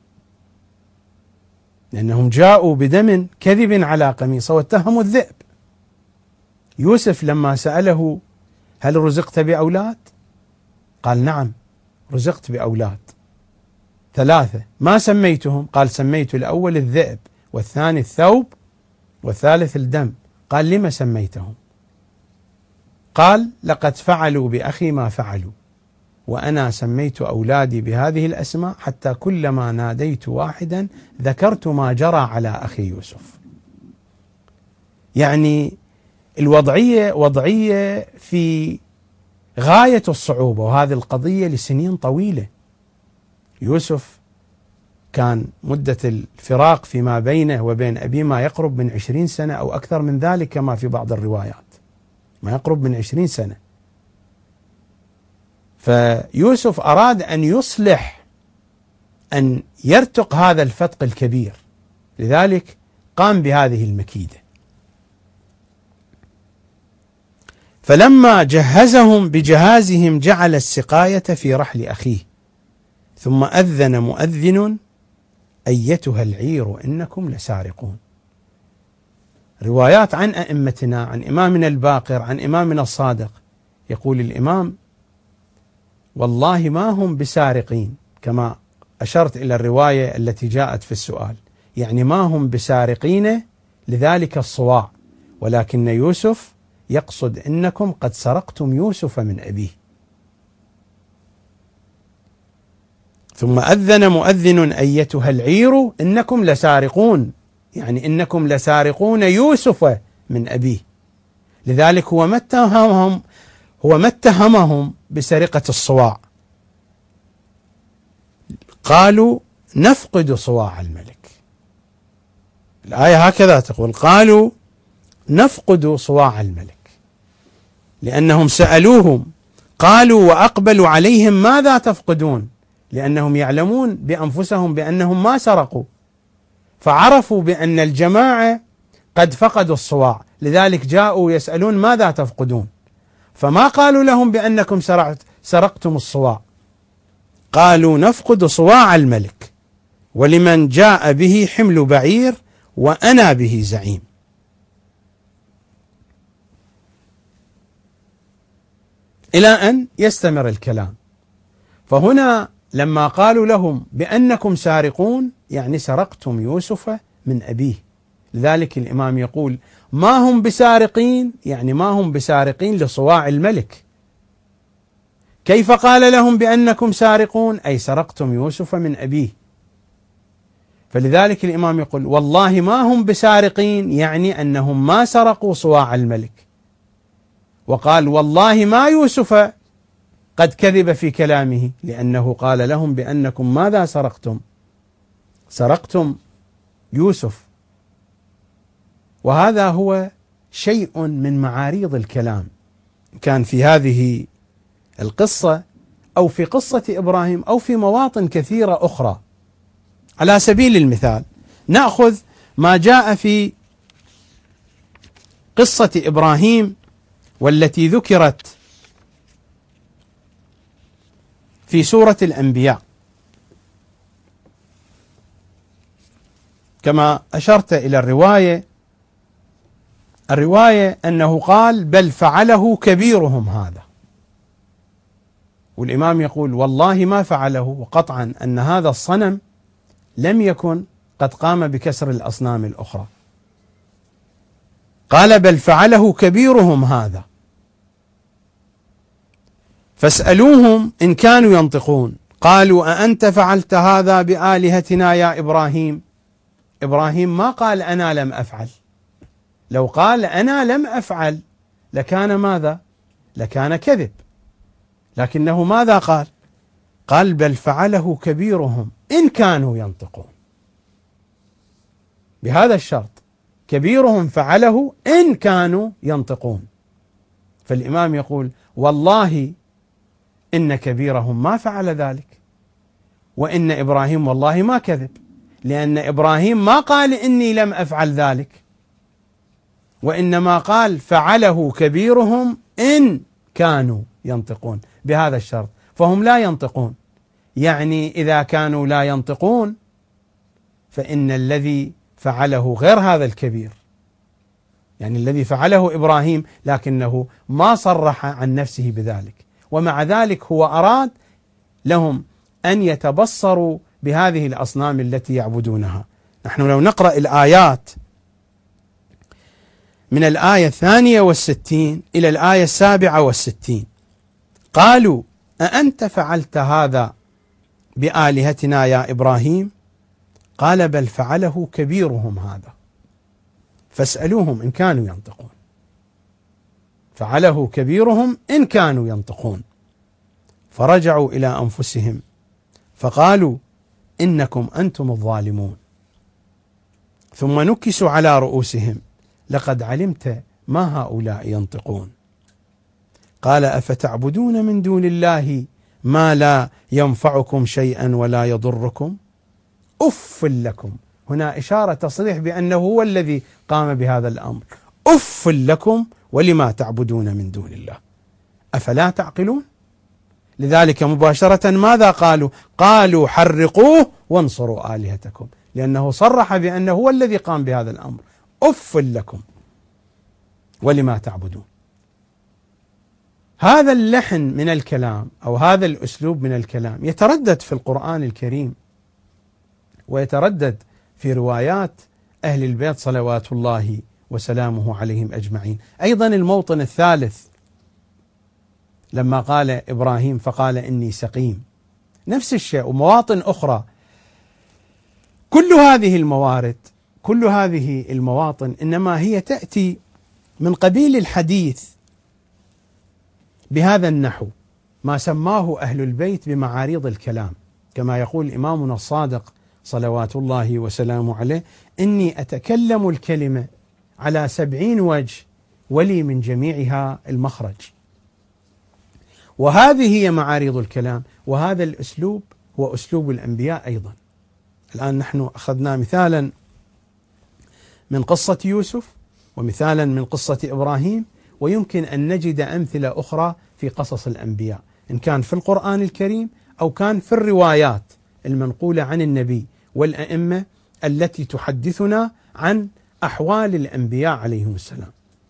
لأنهم جاءوا بدم كذب على قميصه واتهموا الذئب. يوسف لما سأله هل رزقت بأولاد؟ قال نعم رزقت بأولاد 3، ما سميتهم؟ قال سميت الأول الذئب، والثاني الثوب، والثالث الدم. قال لما سميتهم؟ قال لقد فعلوا بأخي ما فعلوا، وأنا سميت أولادي بهذه الأسماء حتى كلما ناديت واحدا ذكرت ما جرى على أخي يوسف. يعني الوضعية وضعية في غاية الصعوبة، وهذه القضية لسنين طويلة. يوسف كان مدة الفراق فيما بينه وبين أبيه ما يقرب من 20 سنة أو أكثر من ذلك، كما في بعض الروايات ما يقرب من 20 سنة. فيوسف أراد أن يصلح، أن يرتق هذا الفتق الكبير، لذلك قام بهذه المكيدة. فلما جهزهم بجهازهم جعل السقاية في رحل أخيه، ثم أذن مؤذن أيتها العير إنكم لسارقون. روايات عن أئمتنا، عن إمامنا الباقر، عن إمامنا الصادق، يقول الإمام والله ما هم بسارقين، كما أشرت إلى الرواية التي جاءت في السؤال، يعني ما هم بسارقين لذلك الصواع، ولكن يوسف يقصد إنكم قد سرقتم يوسف من أبيه. ثم أذن مؤذن أيتها العير إنكم لسارقون، يعني إنكم لسارقون يوسف من أبيه، لذلك هو ما اتهمهم بسرقة الصواع. قالوا نفقد صواع الملك، الآية هكذا تقول، قالوا نفقد صواع الملك، لأنهم سألوهم قالوا وأقبلوا عليهم ماذا تفقدون، لأنهم يعلمون بأنفسهم بأنهم ما سرقوا، فعرفوا بأن الجماعة قد فقدوا الصواع، لذلك جاءوا يسألون ماذا تفقدون، فما قالوا لهم بأنكم سرقتم الصواع، قالوا نفقد صواع الملك ولمن جاء به حمل بعير وأنا به زعيم. إلى أن يستمر الكلام. فهنا لما قالوا لهم بأنكم سارقون يعني سرقتم يوسف من أبيه، لذلك الإمام يقول ما هم بسارقين، يعني ما هم بسارقين لصواع الملك. كيف قال لهم بأنكم سارقون؟ أي سرقتم يوسف من أبيه. فلذلك الإمام يقول والله ما هم بسارقين، يعني أنهم ما سرقوا صواع الملك. وقال والله ما يوسف قد كذب في كلامه، لأنه قال لهم بأنكم ماذا سرقتم؟ سرقتم يوسف. وهذا هو شيء من معاريض الكلام، كان في هذه القصة أو في قصة إبراهيم أو في مواطن كثيرة أخرى. على سبيل المثال نأخذ ما جاء في قصة إبراهيم والتي ذكرت في سورة الأنبياء، كما أشرت إلى الرواية أنه قال بل فعله كبيرهم هذا، والإمام يقول والله ما فعله، وقطعا أن هذا الصنم لم يكن قد قام بكسر الأصنام الأخرى. قال بل فعله كبيرهم هذا فاسألوهم إن كانوا ينطقون قالوا أأنت فعلت هذا بآلهتنا يا إبراهيم؟ إبراهيم ما قال أنا لم أفعل، لو قال أنا لم أفعل لكان ماذا؟ لكان كذب، لكنه ماذا قال؟ قال بل فعله كبيرهم إن كانوا ينطقون، بهذا الشرط، كبيرهم فعله إن كانوا ينطقون. فالإمام يقول والله إن كبيرهم ما فعل ذلك، وإن إبراهيم والله ما كذب، لأن إبراهيم ما قال إني لم أفعل ذلك، وإنما قال فعله كبيرهم إن كانوا ينطقون، بهذا الشرط، فهم لا ينطقون. يعني إذا كانوا لا ينطقون فإن الذي فعله غير هذا الكبير، يعني الذي فعله إبراهيم لكنه ما صرح عن نفسه بذلك، ومع ذلك هو أراد لهم أن يتبصروا بهذه الأصنام التي يعبدونها. نحن لو نقرأ الآيات من الآية 62 إلى الآية 67: قالوا أأنت فعلت هذا بآلهتنا يا إبراهيم؟ قال بل فعله كبيرهم هذا فاسألوهم إن كانوا ينطقون. فعله كبيرهم إن كانوا ينطقون. فرجعوا إلى أنفسهم فقالوا إنكم أنتم الظالمون. ثم نكسوا على رؤوسهم لقد علمت ما هؤلاء ينطقون. قال أفتعبدون من دون الله ما لا ينفعكم شيئا ولا يضركم أف لكم. هنا إشارة تصريح بأنه هو الذي قام بهذا الأمر. أف لكم ولما تعبدون من دون الله أفلا تعقلون. لذلك مباشرة ماذا قالوا؟ قالوا حرقوه وانصروا آلهتكم، لأنه صرح بأنه هو الذي قام بهذا الأمر. أف لكم ولما تعبدون. هذا اللحن من الكلام أو هذا الأسلوب من الكلام يتردد في القرآن الكريم، ويتردد في روايات أهل البيت صلوات الله وسلامه عليهم أجمعين. أيضا الموطن الثالث لما قال إبراهيم فقال إني سقيم، نفس الشيء، ومواطن أخرى. كل هذه الموارد، كل هذه المواطن إنما هي تأتي من قبيل الحديث بهذا النحو، ما سماه أهل البيت بمعاريض الكلام، كما يقول إمامنا الصادق صلوات الله وسلامه عليه: إني أتكلم الكلمة على 70 وجه ولي من جميعها المخرج. وهذه هي معاريض الكلام، وهذا الأسلوب هو أسلوب الأنبياء أيضا. الآن نحن أخذنا مثالا من قصة يوسف ومثالا من قصة إبراهيم، ويمكن أن نجد أمثلة أخرى في قصص الأنبياء، إن كان في القرآن الكريم أو كان في الروايات المنقولة عن النبي والأئمة التي تحدثنا عن أحوال الأنبياء عليهم السلام.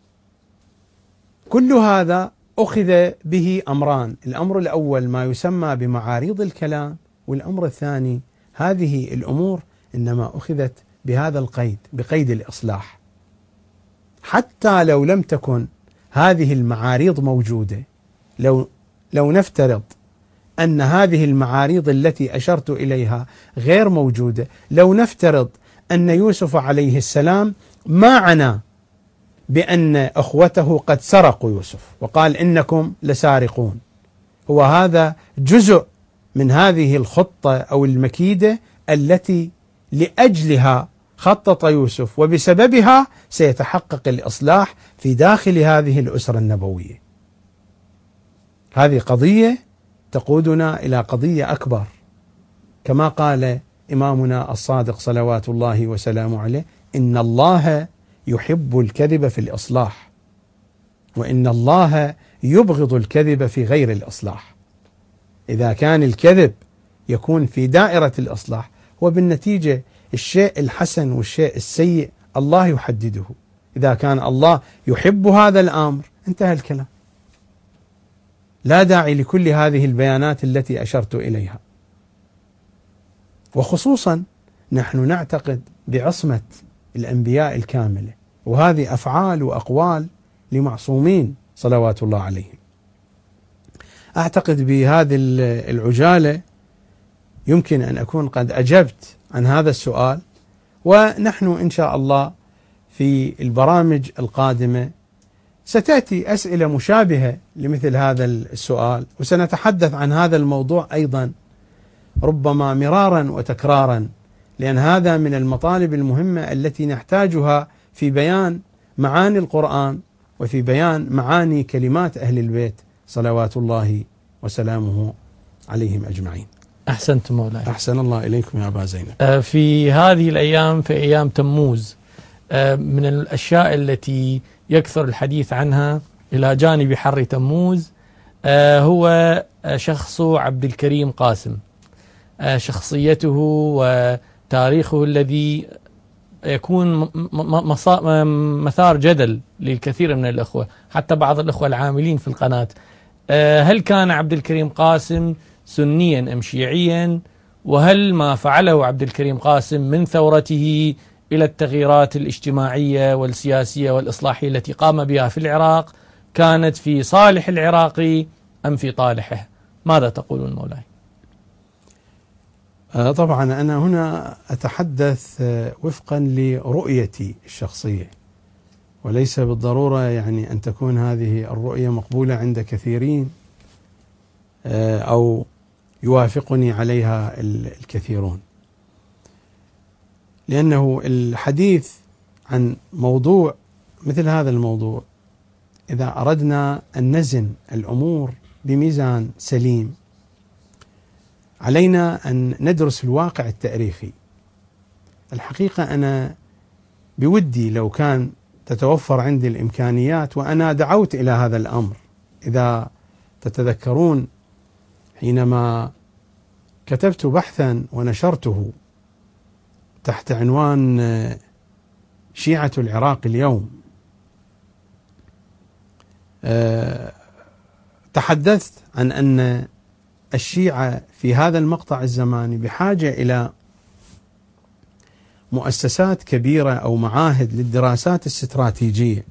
كل هذا أخذ به أمران: الأمر الأول ما يسمى بمعاريض الكلام، والأمر الثاني هذه الأمور إنما أخذت بهذا القيد، بقيد الإصلاح. حتى لو لم تكن هذه المعاريض موجودة، لو نفترض أن هذه المعاريض التي أشرت إليها غير موجودة، لو نفترض أن يوسف عليه السلام ما عنا بأن أخوته قد سرقوا يوسف وقال إنكم لسارقون، هو هذا جزء من هذه الخطة أو المكيدة التي لأجلها خطط يوسف، وبسببها سيتحقق الإصلاح في داخل هذه الأسرة النبوية. هذه قضية تقودنا إلى قضية أكبر، كما قال إمامنا الصادق صلوات الله وسلامه عليه: إن الله يحب الكذب في الإصلاح، وإن الله يبغض الكذب في غير الإصلاح. إذا كان الكذب يكون في دائرة الإصلاح، وبالنتيجة الشيء الحسن والشيء السيء الله يحدده. إذا كان الله يحب هذا الأمر انتهى الكلام، لا داعي لكل هذه البيانات التي أشرت إليها. وخصوصا نحن نعتقد بعصمة الأنبياء الكاملة، وهذه أفعال وأقوال لمعصومين صلوات الله عليهم. أعتقد بهذه العجالة يمكن أن أكون قد أجبت عن هذا السؤال، ونحن إن شاء الله في البرامج القادمة ستأتي أسئلة مشابهة لمثل هذا السؤال، وسنتحدث عن هذا الموضوع أيضا ربما مرارا وتكرارا، لأن هذا من المطالب المهمة التي نحتاجها في بيان معاني القرآن وفي بيان معاني كلمات أهل البيت صلوات الله وسلامه عليهم أجمعين. أحسنتم مولاي. أحسن الله إليكم يا أبا زينب. في هذه الأيام، في أيام تموز، من الأشياء التي يكثر الحديث عنها إلى جانب حر تموز هو شخص عبد الكريم قاسم، شخصيته وتاريخه الذي يكون مثار جدل للكثير من الأخوة، حتى بعض الأخوة العاملين في القناة. هل كان عبد الكريم قاسم سنيا أم شيعيا؟ وهل ما فعله عبد الكريم قاسم من ثورته إلى التغييرات الاجتماعية والسياسية والإصلاحية التي قام بها في العراق كانت في صالح العراقي أم في طالحه؟ ماذا تقولون مولاي؟ طبعا أنا هنا أتحدث وفقا لرؤيتي الشخصية، وليس بالضرورة يعني أن تكون هذه الرؤية مقبولة عند كثيرين أو يوافقني عليها الكثيرون، لأنه الحديث عن موضوع مثل هذا الموضوع إذا أردنا أن نزن الأمور بميزان سليم علينا أن ندرس الواقع التاريخي. الحقيقة أنا بودي لو كان تتوفر عندي الإمكانيات، وأنا دعوت إلى هذا الأمر. إذا تتذكرون حينما كتبت بحثا ونشرته تحت عنوان شيعة العراق اليوم، تحدثت عن أن الشيعة في هذا المقطع الزماني بحاجة إلى مؤسسات كبيرة أو معاهد للدراسات الاستراتيجية،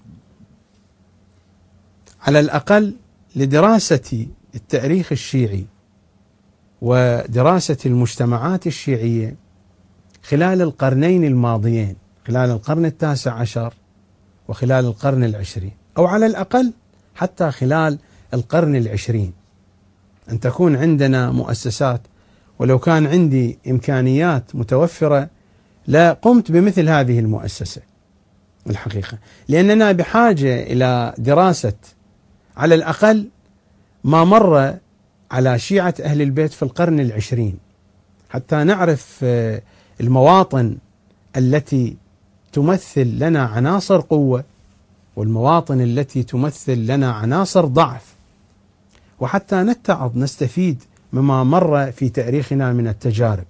على الأقل لدراسة التاريخ الشيعي ودراسة المجتمعات الشيعية خلال القرنين الماضيين، خلال القرن التاسع عشر وخلال القرن العشرين، أو على الأقل حتى خلال القرن العشرين، أن تكون عندنا مؤسسات. ولو كان عندي إمكانيات متوفرة لا قمت بمثل هذه المؤسسة الحقيقة، لأننا بحاجة إلى دراسة على الأقل ما مر على شيعة أهل البيت في القرن العشرين، حتى نعرف المواطن التي تمثل لنا عناصر قوة والمواطن التي تمثل لنا عناصر ضعف، وحتى نتعظ نستفيد مما مر في تاريخنا من التجارب.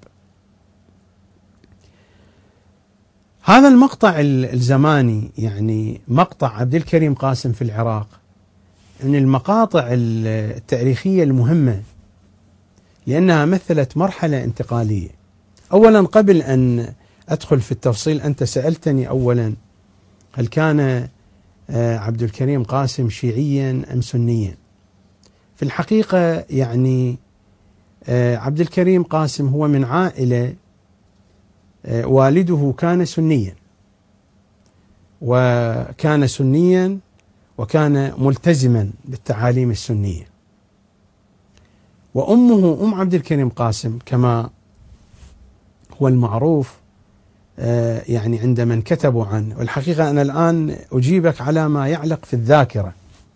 هذا المقطع الزماني، يعني مقطع عبد الكريم قاسم في العراق، من المقاطع التاريخية المهمة، لأنها مثلت مرحلة انتقالية. أولا قبل أن أدخل في التفصيل، أنت سألتني أولا هل كان عبد الكريم قاسم شيعيا أم سنيا؟ في الحقيقة يعني عبد الكريم قاسم هو من عائلة والده كان سنيا، وكان سنيا وكان ملتزما بالتعاليم السنية، وأمه أم عبد الكريم قاسم كما هو المعروف يعني عند من كتبوا عنه. والحقيقة أنا الآن أجيبك على ما يعلق في الذاكرة،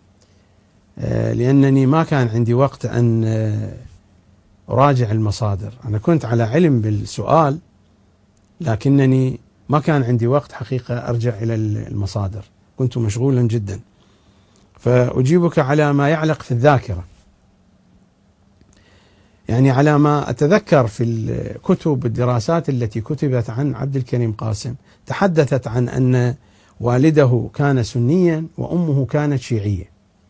لأنني ما كان عندي وقت أن أراجع المصادر. أنا كنت على علم بالسؤال، لكنني ما كان عندي وقت حقيقة أرجع إلى المصادر، كنت مشغولا جدا، فأجيبك على ما يعلق في الذاكرة. يعني على ما أتذكر في الكتب الدراسات التي كتبت عن عبد الكريم قاسم تحدثت عن أن والده كان سنيا وأمه كانت شيعية.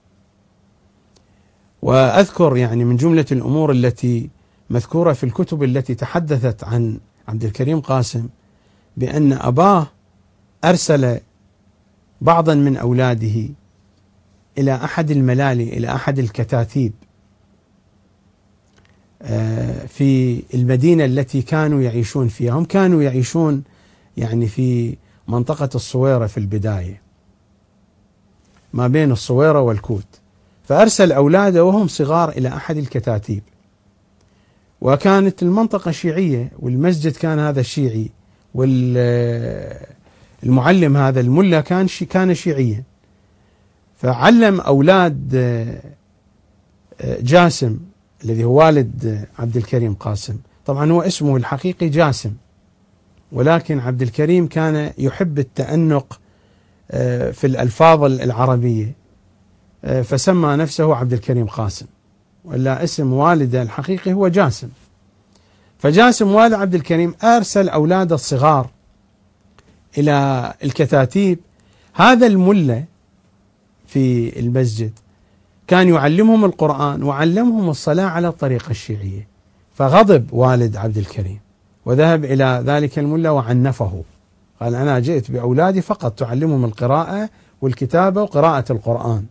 وأذكر يعني من جملة الأمور التي مذكورة في الكتب التي تحدثت عن عبد الكريم قاسم بأن أباه أرسل بعضا من أولاده إلى أحد الملالي، إلى أحد الكتاتيب في المدينة التي كانوا يعيشون فيها. هم كانوا يعيشون يعني في منطقة الصويرة في البداية، ما بين الصويرة والكوت، فأرسل أولاده وهم صغار إلى أحد الكتاتيب، وكانت المنطقة شيعية والمسجد كان هذا الشيعي، والمعلم هذا الملا كان شيعيا، فعلم أولاد جاسم الذي هو والد عبد الكريم قاسم، طبعا هو اسمه الحقيقي جاسم، ولكن عبد الكريم كان يحب التأنق في الألفاظ العربية، فسمى نفسه عبد الكريم قاسم، ولا اسم والده الحقيقي هو جاسم. فجاسم والد عبد الكريم أرسل أولاده الصغار إلى الكتاتيب. هذا الملة في المسجد كان يعلمهم القرآن وعلمهم الصلاة على الطريقة الشيعية، فغضب والد عبد الكريم وذهب إلى ذلك الملة وعنفه، قال أنا جئت بأولادي فقط تعلمهم القراءة والكتابة وقراءة القرآن.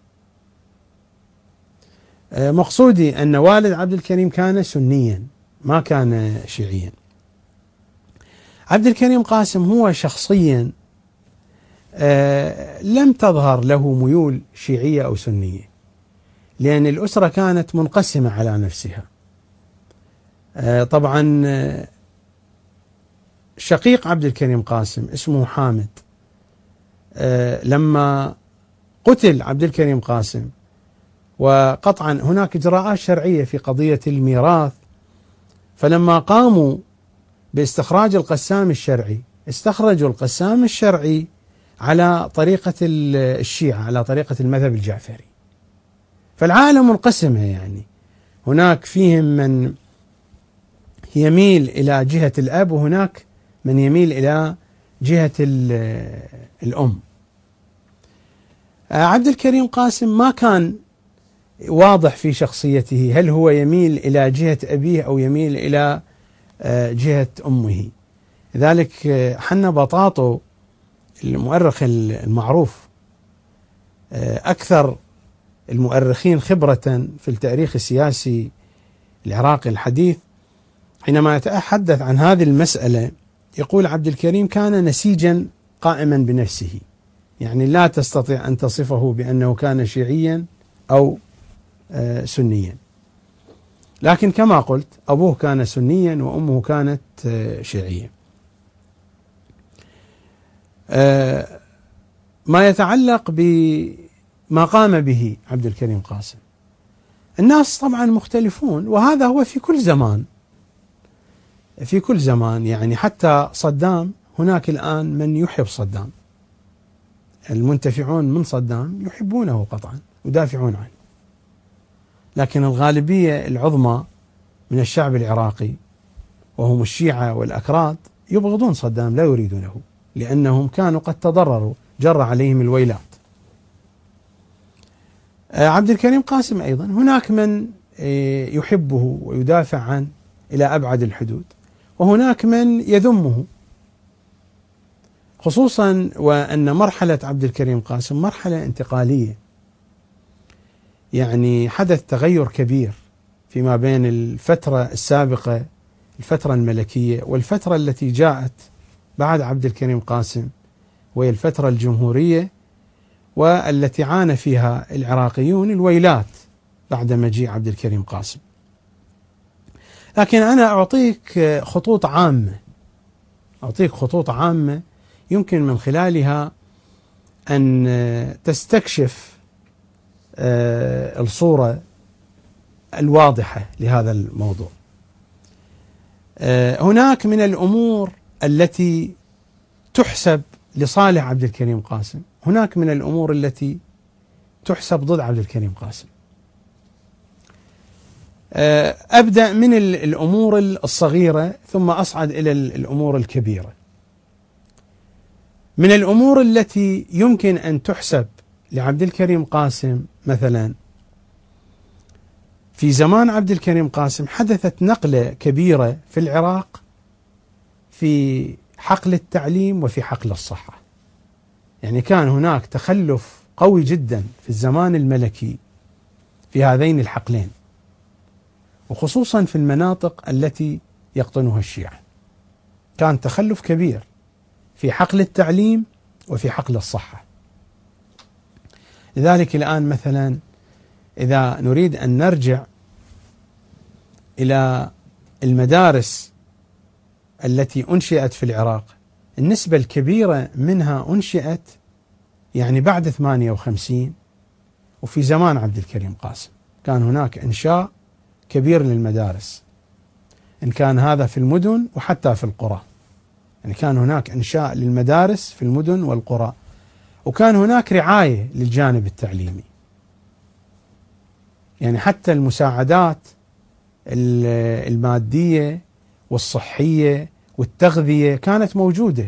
مقصودي أن والد عبد الكريم كان سنيا ما كان شيعيا. عبد الكريم قاسم هو شخصيا لم تظهر له ميول شيعية أو سنية، لأن الأسرة كانت منقسمة على نفسها. طبعا شقيق عبد الكريم قاسم اسمه حامد، لما قتل عبد الكريم قاسم، وقطعا هناك إجراءات شرعية في قضية الميراث، فلما قاموا باستخراج القسام الشرعي استخرجوا القسام الشرعي على طريقة الشيعة، على طريقة المذهب الجعفري، فالعائلة منقسمة، يعني هناك فيهم من يميل إلى جهة الأب وهناك من يميل إلى جهة الأم. عبد الكريم قاسم ما كان واضح في شخصيته هل هو يميل إلى جهة أبيه أو يميل إلى جهة أمه. لذلك حنا بطاطو المؤرخ المعروف أكثر المؤرخين خبرة في التاريخ السياسي العراقي الحديث، حينما يتحدث عن هذه المسألة يقول عبد الكريم كان نسيجا قائما بنفسه، يعني لا تستطيع أن تصفه بأنه كان شيعيا أو سنيا، لكن كما قلت أبوه كان سنيا وأمه كانت شيعية. ما يتعلق بما قام به عبد الكريم قاسم، الناس طبعا مختلفون، وهذا هو في كل زمان، في كل زمان، يعني حتى صدام هناك الآن من يحب صدام، المنتفعون من صدام يحبونه قطعا يدافعون عنه، لكن الغالبية العظمى من الشعب العراقي وهم الشيعة والأكراد يبغضون صدام، لا يريدونه، لأنهم كانوا قد تضرروا، جر عليهم الويلات. عبد الكريم قاسم أيضا هناك من يحبه ويدافع عنه إلى أبعد الحدود، وهناك من يذمه، خصوصا وأن مرحلة عبد الكريم قاسم مرحلة انتقالية، يعني حدث تغير كبير فيما بين الفترة السابقة الفترة الملكية والفترة التي جاءت بعد عبد الكريم قاسم، وهي الفترة الجمهورية، والتي عانى فيها العراقيون الويلات بعد مجيء عبد الكريم قاسم. لكن أنا أعطيك خطوط عامة يمكن من خلالها أن تستكشف الصورة الواضحة لهذا الموضوع. هناك من الأمور التي تحسب لصالح عبد الكريم قاسم، هناك من الأمور التي تحسب ضد عبد الكريم قاسم. أبدأ من الأمور الصغيرة ثم أصعد إلى الأمور الكبيرة. من الأمور التي يمكن أن تحسب لعبد الكريم قاسم، مثلا في زمان عبد الكريم قاسم حدثت نقلة كبيرة في العراق في حقل التعليم وفي حقل الصحة، يعني كان هناك تخلف قوي جدا في الزمان الملكي في هذين الحقلين، وخصوصا في المناطق التي يقطنها الشيعة كان تخلف كبير في حقل التعليم وفي حقل الصحة. لذلك الآن مثلا إذا نريد أن نرجع إلى المدارس التي أنشئت في العراق، النسبة الكبيرة منها أنشئت يعني بعد 58 وفي زمان عبد الكريم قاسم، كان هناك إنشاء كبير للمدارس، إن كان هذا في المدن وحتى في القرى. يعني كان هناك إنشاء للمدارس في المدن والقرى، وكان هناك رعاية للجانب التعليمي. يعني حتى المساعدات المادية والصحية والتغذية كانت موجودة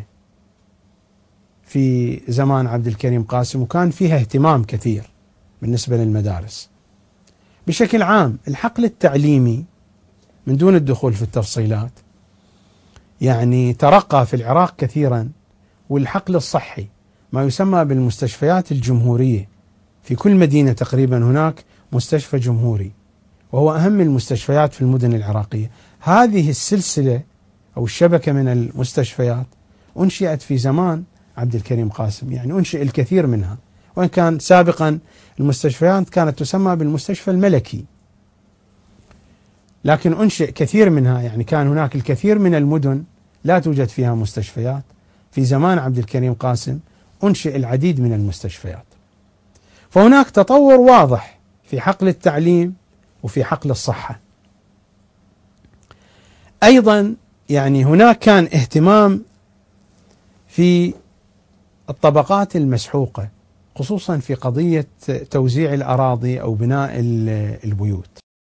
في زمان عبد الكريم قاسم، وكان فيها اهتمام كثير بالنسبة للمدارس. بشكل عام الحقل التعليمي من دون الدخول في التفصيلات يعني ترقى في العراق كثيرا، والحقل الصحي ما يسمى بالمستشفيات الجمهورية، في كل مدينة تقريبا هناك مستشفى جمهوري، وهو أهم المستشفيات في المدن العراقية. هذه السلسلة أو الشبكة من المستشفيات أنشئت في زمان عبد الكريم قاسم، يعني أنشئ الكثير منها، وإن كان سابقا المستشفيات كانت تسمى بالمستشفى الملكي، لكن أنشئ كثير منها. يعني كان هناك الكثير من المدن لا توجد فيها مستشفيات، في زمان عبد الكريم قاسم أنشئ العديد من المستشفيات. فهناك تطور واضح في حقل التعليم وفي حقل الصحة. أيضا يعني هناك كان اهتمام في الطبقات المسحوقة، خصوصا في قضية توزيع الأراضي أو بناء البيوت.